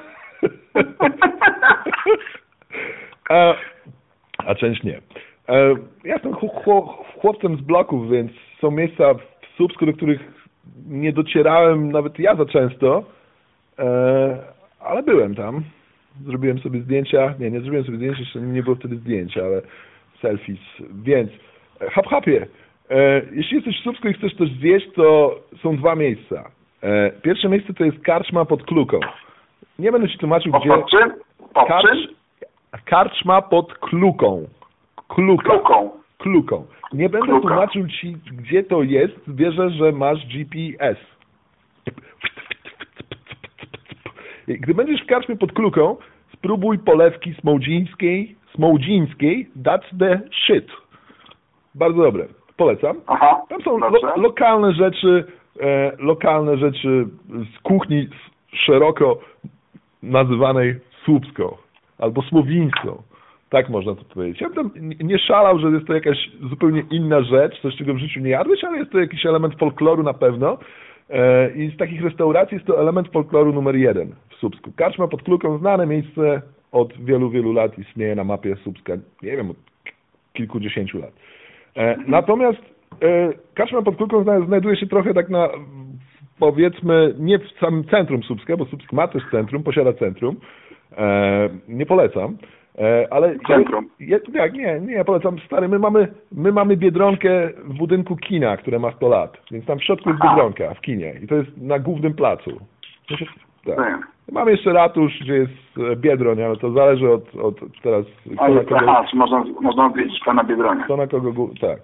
A część nie. Ja jestem chłopcem z bloków, więc są miejsca w Słupsku, do których nie docierałem nawet ja za często, ale byłem tam. Zrobiłem sobie zdjęcia. Nie zrobiłem sobie zdjęcia, jeszcze nie było wtedy zdjęcia, ale selfies. Więc Hapie. Jeśli jesteś w Słupsku i chcesz coś zjeść, to są dwa miejsca. Pierwsze miejsce to jest karczma pod Kluką. Nie będę ci tłumaczył, gdzie... Pod czym? Karczma pod Kluką. Kluką. Nie będę tłumaczył ci, gdzie to jest. Wierzę, że masz GPS. Gdy będziesz w karczmie pod Kluką, spróbuj polewki smołdzińskiej. That's the shit. Bardzo dobre. Polecam. Tam są lokalne rzeczy z kuchni szeroko nazywanej słupską albo słowińską. Tak można to powiedzieć. Ja bym nie szalał, że jest to jakaś zupełnie inna rzecz, coś czego w życiu nie jadłeś, ale jest to jakiś element folkloru na pewno. I z takich restauracji jest to element folkloru numer 1 w Słupsku. Karczma pod Kluką, znane miejsce od wielu, wielu lat istnieje na mapie Słupska, nie wiem, od kilkudziesięciu lat. Natomiast karczma pod Kluką znajduje się trochę tak na, powiedzmy, nie w samym centrum Słupska, bo Słupsk ma też centrum, posiada centrum. Nie polecam. Ale centrum. Nie, polecam, stary, my mamy Biedronkę w budynku kina, które ma 100 lat, więc tam w środku jest Biedronka w kinie i to jest na głównym placu. Tak. Mamy jeszcze ratusz, gdzie jest Biedroń, ale to zależy od teraz... Czy można odwiedzić pana Biedronia. Kto na kogo... Tak.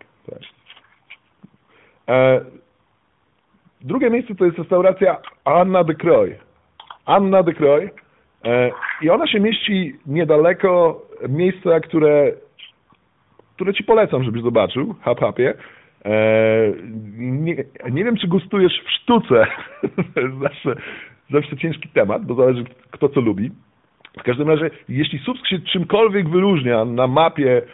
Drugie miejsce to jest restauracja Anna de Croix. I ona się mieści niedaleko miejsca, które ci polecam, żebyś zobaczył, Hapie. Nie wiem, czy gustujesz w sztuce. To jest zawsze ciężki temat, bo zależy kto co lubi. W każdym razie, jeśli Słupsk się czymkolwiek wyróżnia na mapie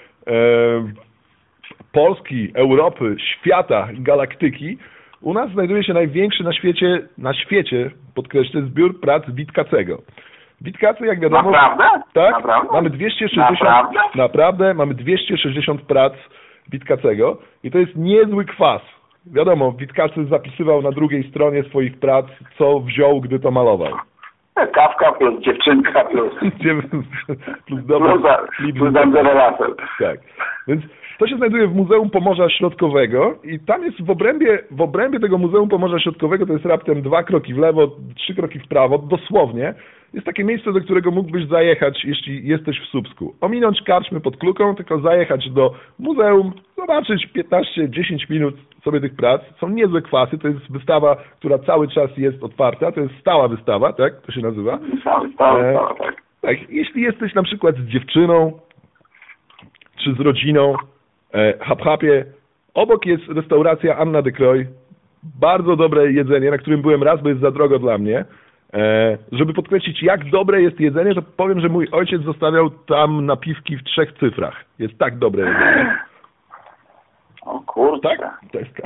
Polski, Europy, świata i galaktyki, u nas znajduje się największy na świecie, podkreślę, zbiór prac Witkacego. Witkacy, jak wiadomo... Naprawdę? Tak, Naprawdę? mamy 260... Naprawdę? Mamy 260 prac Witkacego i to jest niezły kwas. Wiadomo, Witkacy zapisywał na drugiej stronie swoich prac, co wziął, gdy to malował. Kawka plus dziewczynka plus relator. Tak. Więc to się znajduje w Muzeum Pomorza Środkowego i tam jest w obrębie tego Muzeum Pomorza Środkowego, to jest raptem 2 kroki w lewo, 3 kroki w prawo, dosłownie, jest takie miejsce, do którego mógłbyś zajechać, jeśli jesteś w Słupsku. Ominąć karczmy pod Kluką, tylko zajechać do muzeum, zobaczyć 15-10 minut sobie tych prac. Są niezłe kwasy, to jest wystawa, która cały czas jest otwarta, to jest stała wystawa, tak? To się nazywa. Stała, tak. Tak, jeśli jesteś na przykład z dziewczyną, czy z rodziną, Hapie, Obok jest restauracja Anna de Croix. Bardzo dobre jedzenie, na którym byłem raz, bo jest za drogo dla mnie. Żeby podkreślić, jak dobre jest jedzenie, to powiem, że mój ojciec zostawiał tam napiwki w 3 cyfrach. Jest tak dobre jedzenie. O kurczę. Tak? To jest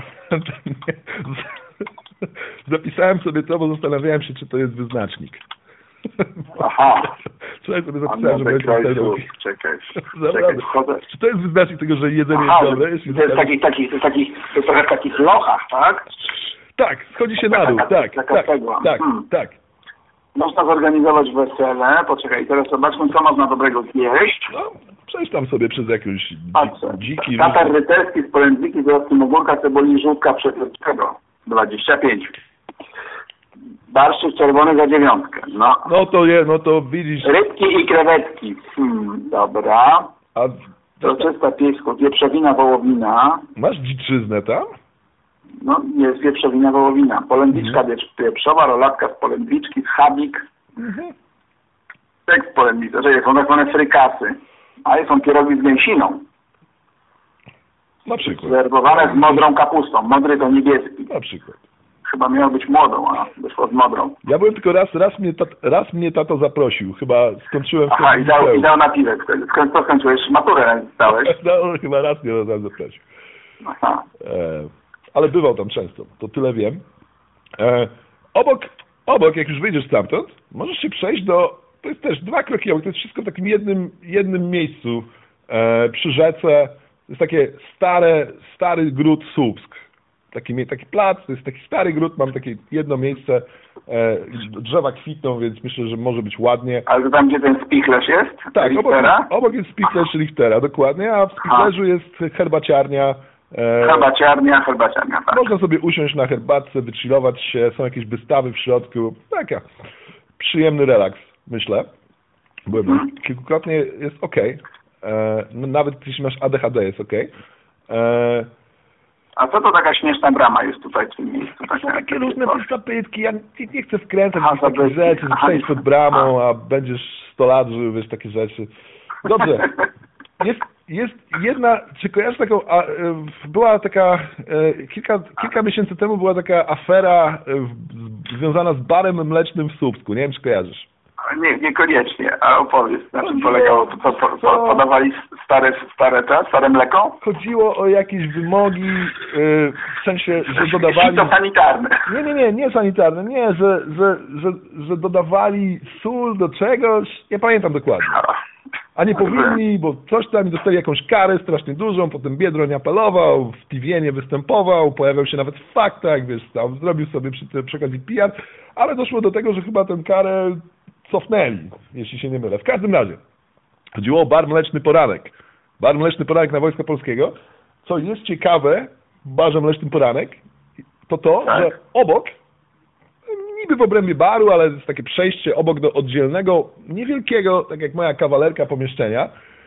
Zapisałem sobie to, bo zastanawiałem się, czy to jest wyznacznik. Aha. Wczoraj sobie zapisałem, że będzie Czekaj, wchodzę. Czy to jest wyznacznik tego, że jedzenie jest dobre? To jest trochę w takich lochach, tak? Tak, schodzi się na dół, tak. Można zorganizować wesele. Poczekaj, teraz zobaczmy, co można dobrego zjeść. No, przejdź tam sobie przez jakieś dziki... Tatar rycerski z polędwiki z octem ogórka, cebuli, żółtka przezrocznego. 25. Barszczyk czerwony za 9. No to widzisz... Rybki i krewetki. Dobra. Soczysta piesko, wieprzowina, wołowina. Masz dziczyznę tam? No, jest wieprzowina, wołowina. Polędwiczka wieprzowa, rolatka z polędwiczki, schabik. Tekst z polędwicy, są tak zwane frykasy. A są pierogi z gęsiną. Na przykład. Zwerbowane z modrą kapustą. Modry to niebieski. Na przykład. Chyba miało być młodą, a wyszło z modrą. Ja byłem tylko raz mnie tato zaprosił. Chyba skończyłem... Aha, i dał napiwek. Co skończyłeś? Maturę zdałeś? No, chyba raz mnie zaprosił. Aha. Ale bywał tam często, to tyle wiem. Obok, jak już wyjdziesz stamtąd, możesz się przejść to jest też 2 kroki obok, to jest wszystko w takim jednym miejscu przy rzece. To jest takie stary gród Słupsk. Taki plac, to jest taki stary gród, mam takie jedno miejsce, drzewa kwitną, więc myślę, że może być ładnie. Ale tam, gdzie ten spichlerz jest? Tak, obok jest spichlerz Lichtera, dokładnie, a w spichlerzu jest herbaciarnia. Herbaciarnia, tak. Można sobie usiąść na herbatce, wychillować się, są jakieś wystawy w środku. Taka przyjemny relaks, myślę. Byłem kilkukrotnie, jest okej. Nawet jeśli masz ADHD, jest okej. A co to taka śmieszna brama jest tutaj w tym miejscu? To są takie różne zapytki, ja nie chcę wkręcać w takich rzeczy, że przejść pod bramą, a będziesz 100 lat żył, wiesz, takie rzeczy. Dobrze. Jest jedna, czy kojarzysz taką, była taka, kilka miesięcy temu była taka afera związana z barem mlecznym w Słupsku, nie wiem, czy kojarzysz. Niekoniecznie, a opowiedz, na czym polegało, podawali stare mleko? Chodziło o jakieś wymogi, w sensie, że dodawali... To sanitarne. Nie sanitarne, nie, że dodawali sól do czegoś, nie pamiętam dokładnie. A nie powinni, bo coś tam dostali jakąś karę strasznie dużą, potem Biedroń apelował, w TV-nie występował, pojawiał się nawet w faktach, wiesz, tam zrobił sobie przy okazji PR, ale doszło do tego, że chyba tę karę cofnęli, jeśli się nie mylę. W każdym razie chodziło o bar Mleczny Poranek. Bar Mleczny Poranek na Wojska Polskiego. Co jest ciekawe w barze Mlecznym Poranek, to, że obok, niby w obrębie baru, ale jest takie przejście obok do oddzielnego, niewielkiego, tak jak moja kawalerka, pomieszczenia,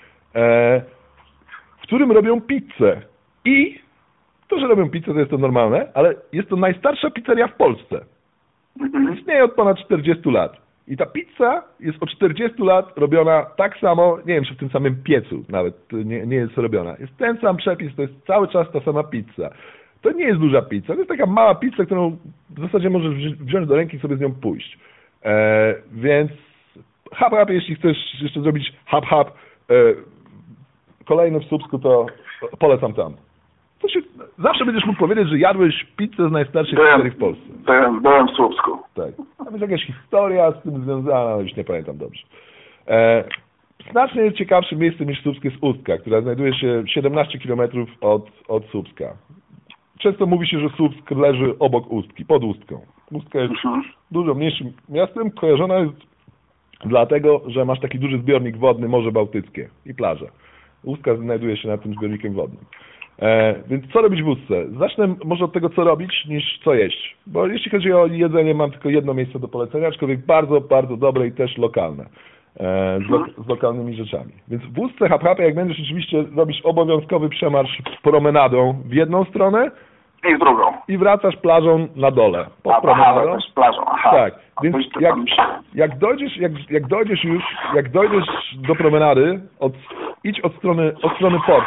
w którym robią pizzę. I to, że robią pizzę, to jest to normalne, ale jest to najstarsza pizzeria w Polsce. Istnieje od ponad 40 lat. I ta pizza jest od 40 lat robiona tak samo, nie wiem, czy w tym samym piecu nawet nie jest robiona. Jest ten sam przepis, to jest cały czas ta sama pizza. To nie jest duża pizza, to jest taka mała pizza, którą w zasadzie możesz wziąć do ręki i sobie z nią pójść. Więc hap, jeśli chcesz jeszcze zrobić hap, kolejny w Słupsku, to polecam tam. Zawsze będziesz mógł powiedzieć, że jadłeś pizzę z najstarszej pizzerii w Polsce. Byłem w Słupsku. Tak. A jest jakaś historia z tym związana, ale już nie pamiętam dobrze. Znacznie ciekawszym miejscem niż Słupsk jest Ustka, która znajduje się 17 km od Słupska. Często mówi się, że Słupsk leży obok Ustki, pod Ustką. Ustka jest dużo mniejszym miastem, kojarzona jest dlatego, że masz taki duży zbiornik wodny, Morze Bałtyckie i plaża. Ustka znajduje się nad tym zbiornikiem wodnym. Więc co robić w Ustce? Zacznę może od tego, co robić, niż co jeść. Bo jeśli chodzi o jedzenie, mam tylko jedno miejsce do polecenia, aczkolwiek bardzo, bardzo dobre i też lokalne. Z lokalnymi rzeczami. Więc w Ustce hap, jak będziesz rzeczywiście robisz obowiązkowy przemarsz promenadą w jedną stronę i w drugą. I wracasz plażą na dole. Pod promenadą. Plażą, aha. Tak. Więc jak dojdziesz do promenady, idź od strony portu.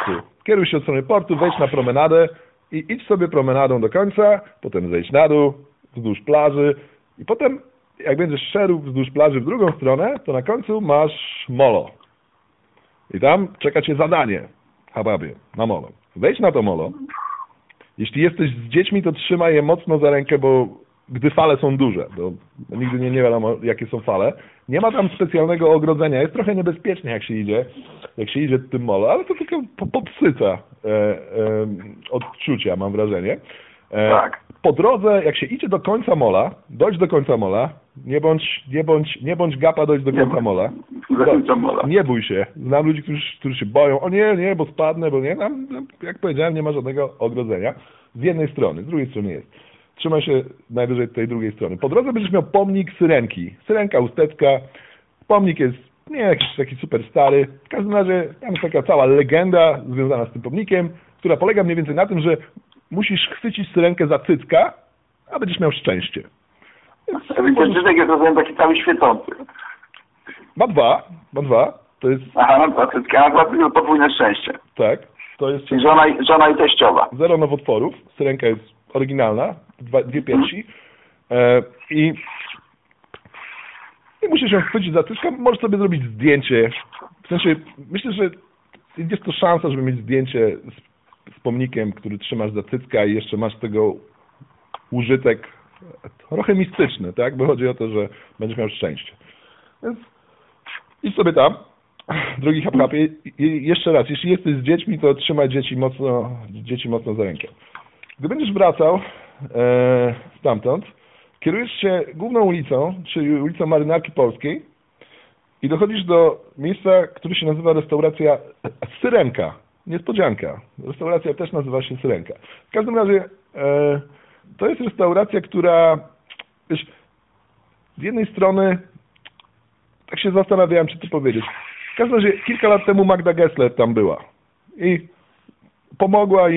Kieruj się od strony portu, wejdź na promenadę i idź sobie promenadą do końca, potem zejdź na dół, wzdłuż plaży i potem jak będziesz szedł wzdłuż plaży w drugą stronę, to na końcu masz molo. I tam czeka cię zadanie, hababie, na molo. Wejdź na to molo. Jeśli jesteś z dziećmi, to trzymaj je mocno za rękę, bo gdy fale są duże, bo nigdy nie wiadomo, jakie są fale. Nie ma tam specjalnego ogrodzenia. Jest trochę niebezpiecznie, jak się idzie tym molo, ale to tylko popsyca odczucia, mam wrażenie. Tak. Po drodze, jak się idzie do końca mola, dojdź do końca mola, nie bądź gapa, dojdź do końca mola. Nie bój się. Znam ludzi, którzy się boją. O nie, bo spadnę, bo nie. Tam, jak powiedziałem, nie ma żadnego ogrodzenia. Z jednej strony, z drugiej strony jest. Trzymaj się najwyżej tej drugiej strony. Po drodze będziesz miał pomnik Syrenki. Syrenka Ustecka. Pomnik jest nie jakiś taki super stary. W każdym razie tam jest taka cała legenda związana z tym pomnikiem, która polega mniej więcej na tym, że musisz chwycić Syrenkę za cycka, a będziesz miał szczęście. Ten cycek jest, rozumiem, taki cały świecący. Ma dwa. To jest... Aha, ma dwa cycki, a ma dwa podwójne szczęście. Tak. To jest... Czyli żona i teściowa. Zero nowotworów. Syrenka jest oryginalna. Dwie piersi. I musisz ją chwycić za cycka. Możesz sobie zrobić zdjęcie. W sensie, myślę, że jest to szansa, żeby mieć zdjęcie z pomnikiem, który trzymasz za cycka i jeszcze masz tego użytek trochę mistyczny, tak? Bo chodzi o to, że będziesz miał szczęście. Więc idź sobie tam, drogi hap-hapie, i jeszcze raz, jeśli jesteś z dziećmi, to trzymaj dzieci mocno za rękę. Gdy będziesz wracał stamtąd, kierujesz się główną ulicą, czyli ulicą Marynarki Polskiej i dochodzisz do miejsca, które się nazywa restauracja Syrenka. Niespodzianka. Restauracja też nazywa się Syrenka. W każdym razie to jest restauracja, która, wiesz, z jednej strony tak się zastanawiałem, czy to powiedzieć. W każdym razie kilka lat temu Magda Gessler tam była i pomogła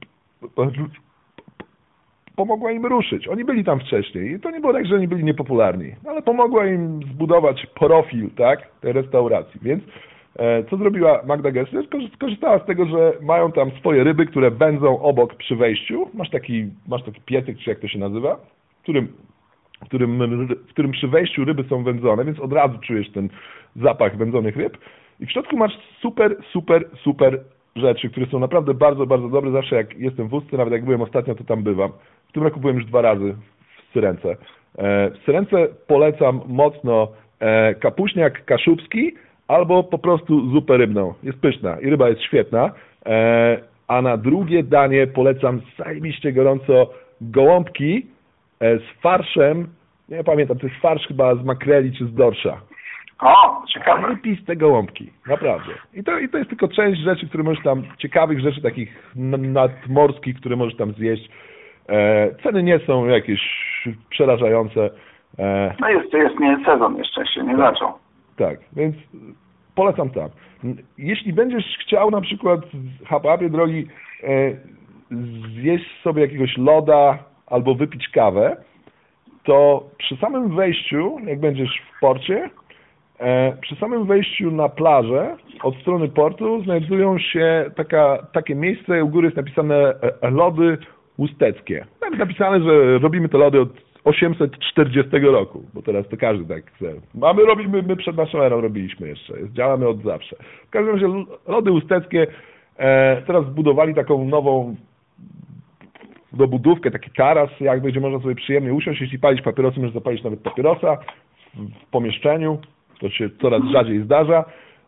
im ruszyć. Oni byli tam wcześniej i to nie było tak, że oni byli niepopularni, ale pomogła im zbudować profil, tak, tej restauracji. Więc co zrobiła Magda Gessler? Skorzystała z tego, że mają tam swoje ryby, które wędzą obok przy wejściu. Masz taki piecyk, czy jak to się nazywa, w którym przy wejściu ryby są wędzone, więc od razu czujesz ten zapach wędzonych ryb. I w środku masz super rzeczy, które są naprawdę bardzo, bardzo dobre. Zawsze jak jestem w Ustce, nawet jak byłem ostatnio, to tam bywam. W tym roku byłem już 2 razy w Syrence. W Syrence polecam mocno kapuśniak kaszubski albo po prostu zupę rybną. Jest pyszna i ryba jest świetna. A na drugie danie polecam zajebiście gorąco gołąbki z farszem. Nie pamiętam, to jest farsz chyba z makreli czy z dorsza. O, ciekawe. Wypiste gołąbki, naprawdę. I to jest tylko część rzeczy, które możesz tam, ciekawych rzeczy takich nadmorskich, które możesz tam zjeść. Ceny nie są jakieś przerażające. No jest nie sezon jeszcze się nie zaczął. Tak, więc polecam tam. Jeśli będziesz chciał na przykład, hap-hapie drogi, zjeść sobie jakiegoś loda albo wypić kawę, to przy samym wejściu, jak będziesz w porcie, przy samym wejściu na plażę od strony portu znajdują się takie miejsce, u góry jest napisane lody usteckie. Tam jest napisane, że robimy te lody od 840 roku, bo teraz to każdy tak chce. My przed naszą erą robiliśmy jeszcze, działamy od zawsze. W każdym razie lody usteckie teraz zbudowali taką nową dobudówkę, taki taras, jakby, gdzie można sobie przyjemnie usiąść. Jeśli palić papierosy, możesz zapalić nawet papierosa w pomieszczeniu. To się coraz rzadziej zdarza.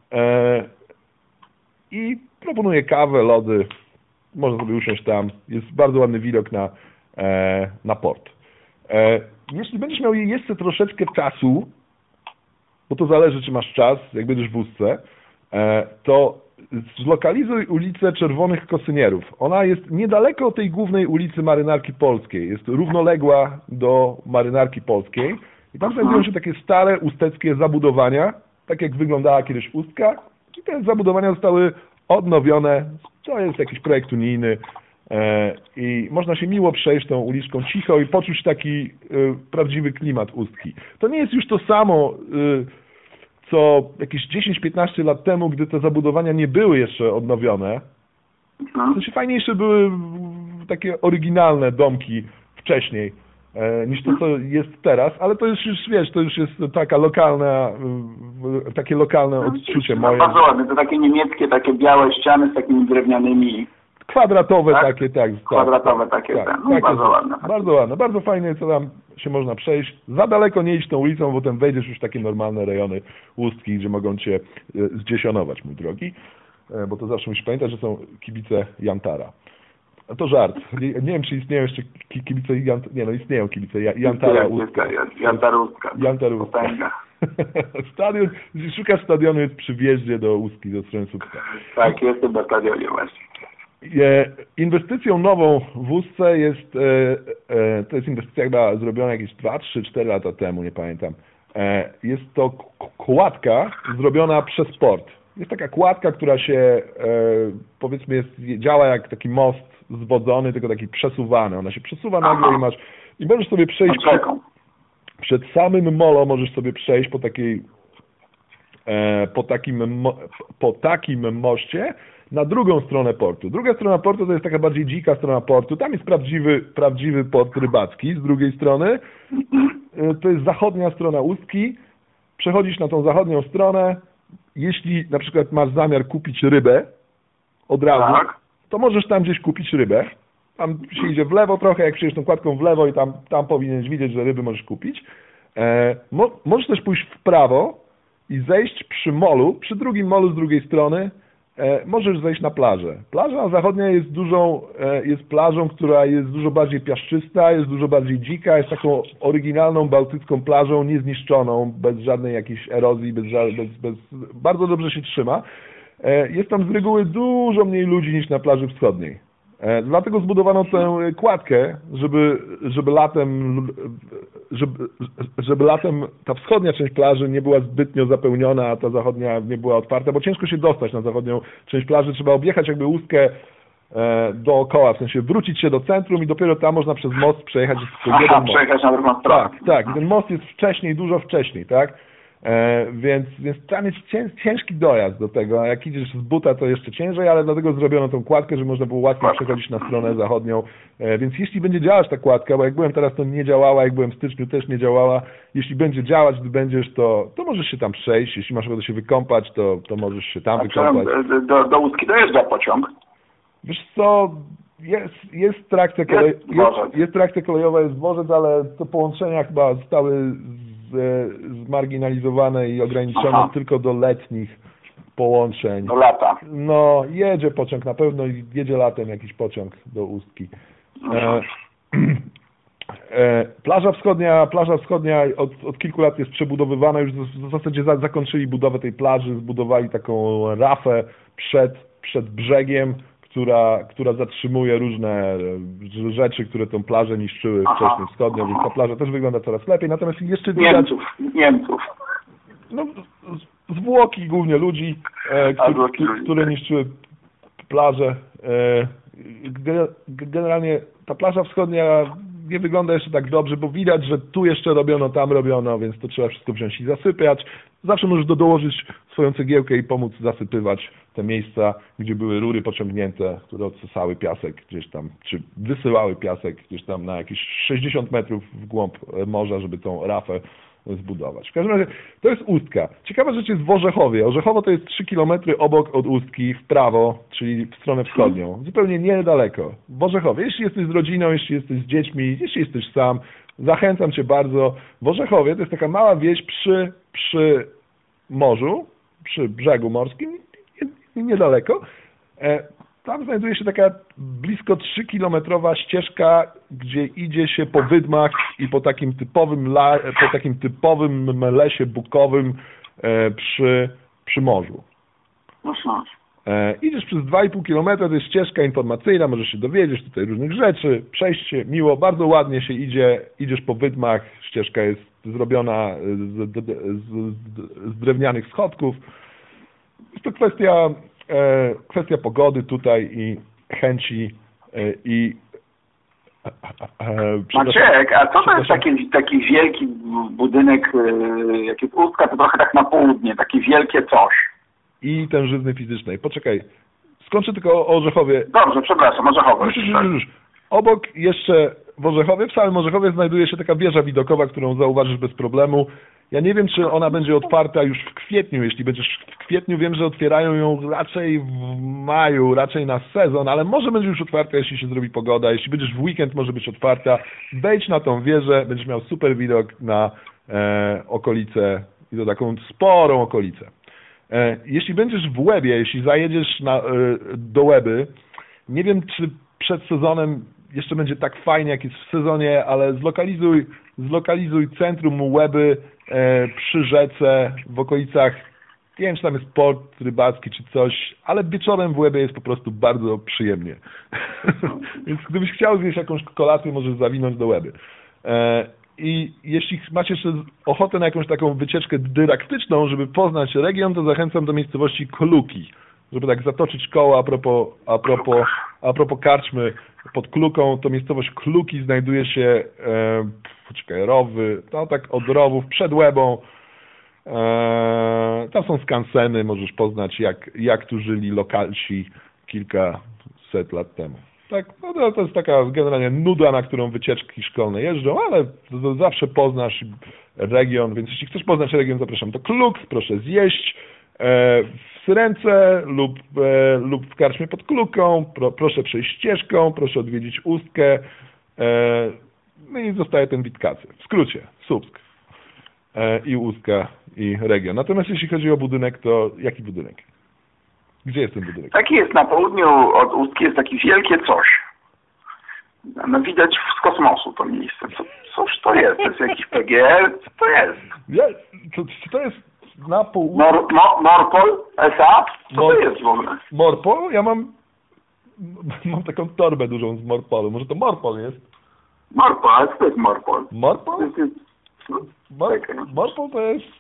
I proponuję kawę, lody. Można sobie usiąść tam. Jest bardzo ładny widok na port. Jeśli będziesz miał jeszcze troszeczkę czasu, bo to zależy, czy masz czas, jak będziesz w Ustce, to zlokalizuj ulicę Czerwonych Kosynierów. Ona jest niedaleko tej głównej ulicy Marynarki Polskiej. Jest równoległa do Marynarki Polskiej. I tam znajdują się takie stare usteckie zabudowania, tak jak wyglądała kiedyś Ustka. I te zabudowania zostały odnowione. To jest jakiś projekt unijny. I można się miło przejść tą uliczką cicho i poczuć taki prawdziwy klimat Ustki. To nie jest już to samo, co jakieś 10-15 lat temu, gdy te zabudowania nie były jeszcze odnowione. W sensie fajniejsze były takie oryginalne domki wcześniej niż to, co jest teraz, ale to już wiesz, to już jest taka lokalna, takie lokalne odczucie moje. Bardzo ładne, to takie niemieckie, takie białe ściany z takimi drewnianymi. Kwadratowe tak? takie, tak. Kwadratowe takie, no, bardzo ładne. Bardzo ładne, bardzo fajne, co tam się można przejść. Za daleko nie iść tą ulicą, bo potem wejdziesz już w takie normalne rejony Ustki, gdzie mogą cię zdziesionować, mój drogi. Bo to zawsze musisz pamiętać, że są kibice Jantara. To żart. Nie wiem, czy istnieją jeszcze kibice Nie, no istnieją kibice Jantara Ustka. Jantara Ustka. Stadion, szukasz stadionu, jest przy wjeździe do Ustki, do strony Słupska. Tak, jestem na stadionie właśnie. Inwestycją nową w Ustce jest, to jest inwestycja chyba zrobiona jakieś 2, 3, 4 lata temu, nie pamiętam. Jest to kładka zrobiona przez port. Jest taka kładka, która się, powiedzmy, działa jak taki most zwodzony, tylko taki przesuwany. Ona się przesuwa nagle i możesz sobie przejść przed samym molo, możesz sobie przejść po takim moście na drugą stronę portu. Druga strona portu to jest taka bardziej dzika strona portu. Tam jest prawdziwy port rybacki z drugiej strony. To jest zachodnia strona Ustki. Przechodzisz na tą zachodnią stronę. Jeśli na przykład masz zamiar kupić rybę od razu, to możesz tam gdzieś kupić rybę. Tam się idzie w lewo trochę, jak przyjedziesz tą kładką w lewo i tam powinieneś widzieć, że ryby możesz kupić. Możesz też pójść w prawo i zejść przy molu, przy drugim molu z drugiej strony, możesz zejść na plażę. Plaża zachodnia jest plażą, która jest dużo bardziej piaszczysta, jest dużo bardziej dzika, jest taką oryginalną bałtycką plażą, niezniszczoną, bez żadnej jakiejś erozji, bardzo dobrze się trzyma. Jest tam z reguły dużo mniej ludzi niż na plaży wschodniej. Dlatego zbudowano tę kładkę, żeby latem ta wschodnia część plaży nie była zbytnio zapełniona, a ta zachodnia nie była otwarta, bo ciężko się dostać na zachodnią część plaży. Trzeba objechać jakby Ustkę dookoła, w sensie wrócić się do centrum i dopiero tam można przez most przejechać. Przejechać na drugą stronę. Tak. I ten most jest wcześniej, dużo wcześniej, tak? Więc trzeba mieć ciężki dojazd do tego, a jak idziesz z buta, to jeszcze ciężej, ale dlatego zrobiono tą kładkę, żeby można było łatwiej przechodzić na stronę zachodnią. Więc jeśli będzie działać ta kładka, bo jak byłem teraz, to nie działała, jak byłem w styczniu, też nie działała. Jeśli będzie działać, gdy będziesz, to możesz się tam przejść. Jeśli masz ochotę się wykąpać, to możesz się tam wykąpać. Do Ustki dojeżdża pociąg? Wiesz co, jest trakcja kolejowa, jest dworzec, ale te połączenia chyba zostały zmarginalizowane i ograniczone tylko do letnich połączeń. Do lata. No, jedzie pociąg na pewno i jedzie latem jakiś pociąg do Ustki. Plaża wschodnia od kilku lat jest przebudowywana, już w zasadzie zakończyli budowę tej plaży, zbudowali taką rafę przed brzegiem, która zatrzymuje różne rzeczy, które tą plażę niszczyły wcześniej wschodnią, więc ta plaża też wygląda coraz lepiej. Natomiast jeszcze widać... Niemców. No, zwłoki głównie ludzi, które niszczyły plażę. Generalnie ta plaża wschodnia nie wygląda jeszcze tak dobrze, bo widać, że tu jeszcze robiono, tam robiono, więc to trzeba wszystko wziąć i zasypiać. Zawsze możesz dołożyć swoją cegiełkę i pomóc zasypywać te miejsca, gdzie były rury pociągnięte, które odsysały piasek gdzieś tam, czy wysyłały piasek gdzieś tam na jakieś 60 metrów w głąb morza, żeby tą rafę zbudować. W każdym razie to jest Ustka. Ciekawa rzecz jest w Orzechowie. Orzechowo to jest 3 km obok od Ustki w prawo, czyli w stronę wschodnią. Zupełnie niedaleko. W Orzechowie. Jeśli jesteś z rodziną, jeśli jesteś z dziećmi, jeśli jesteś sam, zachęcam Cię bardzo. W Orzechowie to jest taka mała wieś przy morzu, przy brzegu morskim, niedaleko. Tam znajduje się taka blisko 3-kilometrowa ścieżka, gdzie idzie się po wydmach i po takim typowym lesie bukowym przy morzu. Idziesz przez 2,5 kilometra, to jest ścieżka informacyjna, możesz się dowiedzieć tutaj różnych rzeczy, przejść się miło, bardzo ładnie się idziesz po wydmach, ścieżka jest zrobiona z drewnianych schodków. Jest to kwestia pogody tutaj i chęci i... Maciek, a co to jest taki wielki budynek, jak jest Ustka, to trochę tak na południe, takie wielkie coś. I tężyzny fizycznej. Poczekaj, skończę tylko o Orzechowie. Dobrze, przepraszam, Orzechowo. Już. Obok jeszcze w Orzechowie, w samym Orzechowie znajduje się taka wieża widokowa, którą zauważysz bez problemu. Ja nie wiem, czy ona będzie otwarta już w kwietniu. Jeśli będziesz w kwietniu, wiem, że otwierają ją raczej w maju, raczej na sezon, ale może będzie już otwarta, jeśli się zrobi pogoda. Jeśli będziesz w weekend, może być otwarta. Wejdź na tą wieżę, będziesz miał super widok na okolicę i to taką sporą okolicę. Jeśli będziesz w Łebie, jeśli zajedziesz do Łeby, nie wiem, czy przed sezonem jeszcze będzie tak fajnie, jak jest w sezonie, ale zlokalizuj centrum Łeby przy rzece, w okolicach, nie wiem, czy tam jest port rybacki czy coś, ale wieczorem w Łebie jest po prostu bardzo przyjemnie. Więc gdybyś chciał zjeść jakąś kolację, możesz zawinąć do Łeby. I jeśli macie jeszcze ochotę na jakąś taką wycieczkę dydaktyczną, żeby poznać region, to zachęcam do miejscowości Kluki, żeby tak zatoczyć koło a propos karczmy pod Kluką. To miejscowość Kluki znajduje się, Rowy, no tak od Rowów, przed Łebą. Tam są skanseny, możesz poznać jak tu żyli lokalsi kilkaset lat temu. Tak, no to jest taka generalnie nuda, na którą wycieczki szkolne jeżdżą, ale zawsze poznasz region, więc jeśli chcesz poznać region, zapraszam do Kluk, proszę zjeść w Syrence lub w karczmie pod Kluką, proszę przejść ścieżką, proszę odwiedzić Ustkę, no i zostaje ten Witkacy. W skrócie, Słupsk i Ustka i region. Natomiast jeśli chodzi o budynek, to jaki budynek? Gdzie jest ten budynek? Taki jest na południu od Ustki, jest takie wielkie coś. No widać z kosmosu to miejsce. Cóż to jest? To jest jakiś PGR? Co to jest? To jest na południu... Morpol S.A.? Co to jest w ogóle? Morpol? Ja mam taką torbę dużą z Morpolu. Może to Morpol jest? Morpol, ale co to jest Morpol? Morpol? Morpol to jest...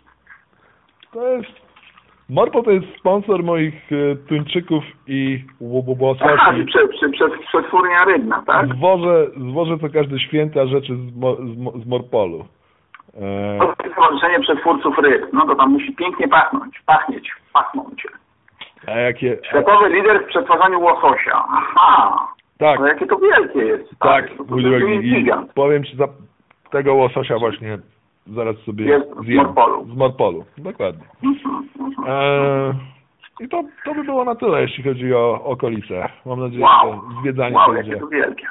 Morpol to jest sponsor moich tuńczyków i łososi. Aha, przetwórnia rybna, tak? Zwożę co każde święta rzeczy z Morpolu. To jest stowarzyszenie przetwórców ryb. No to tam musi pięknie pachnąć. A jakie... Światowy lider w przetwarzaniu łososia. Aha! Tak. No jakie to wielkie jest. Tak, mój drogi. Powiem ci, za tego łososia właśnie zaraz sobie zjem. Z Morpolu, dokładnie. I to by było na tyle, jeśli chodzi o okolice. Mam nadzieję, że zwiedzanie będzie... Jakie to wielkie.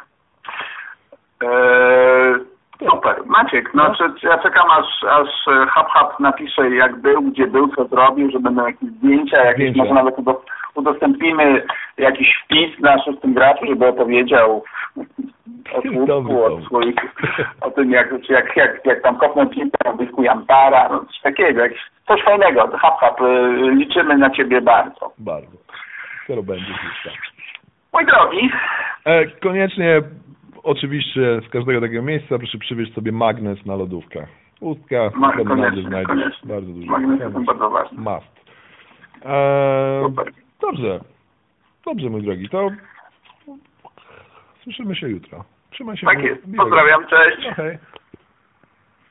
Super. Maciek, ja czekam aż Hap napisze, jak był, gdzie był, co zrobił, że będą jakieś zdjęcia, może nawet udostępnimy jakiś wpis na Szóstym Graczu, żeby opowiedział o Słupsku, o tym, jak tam kopnął piłkę w blisku Jampara, no coś takiego, coś fajnego. Hap, liczymy na ciebie bardzo. Bardzo. Skoro będzie już tak. Mój drogi. Koniecznie, oczywiście z każdego takiego miejsca proszę przywieźć sobie magnes na lodówkę. Ustka, znajdziesz bardzo dużo. Magnesy są bardzo ważne. Must. Super. Dobrze, mój drogi, to słyszymy się jutro. Trzymaj się. Tak jest. Pozdrawiam, cześć. Okay.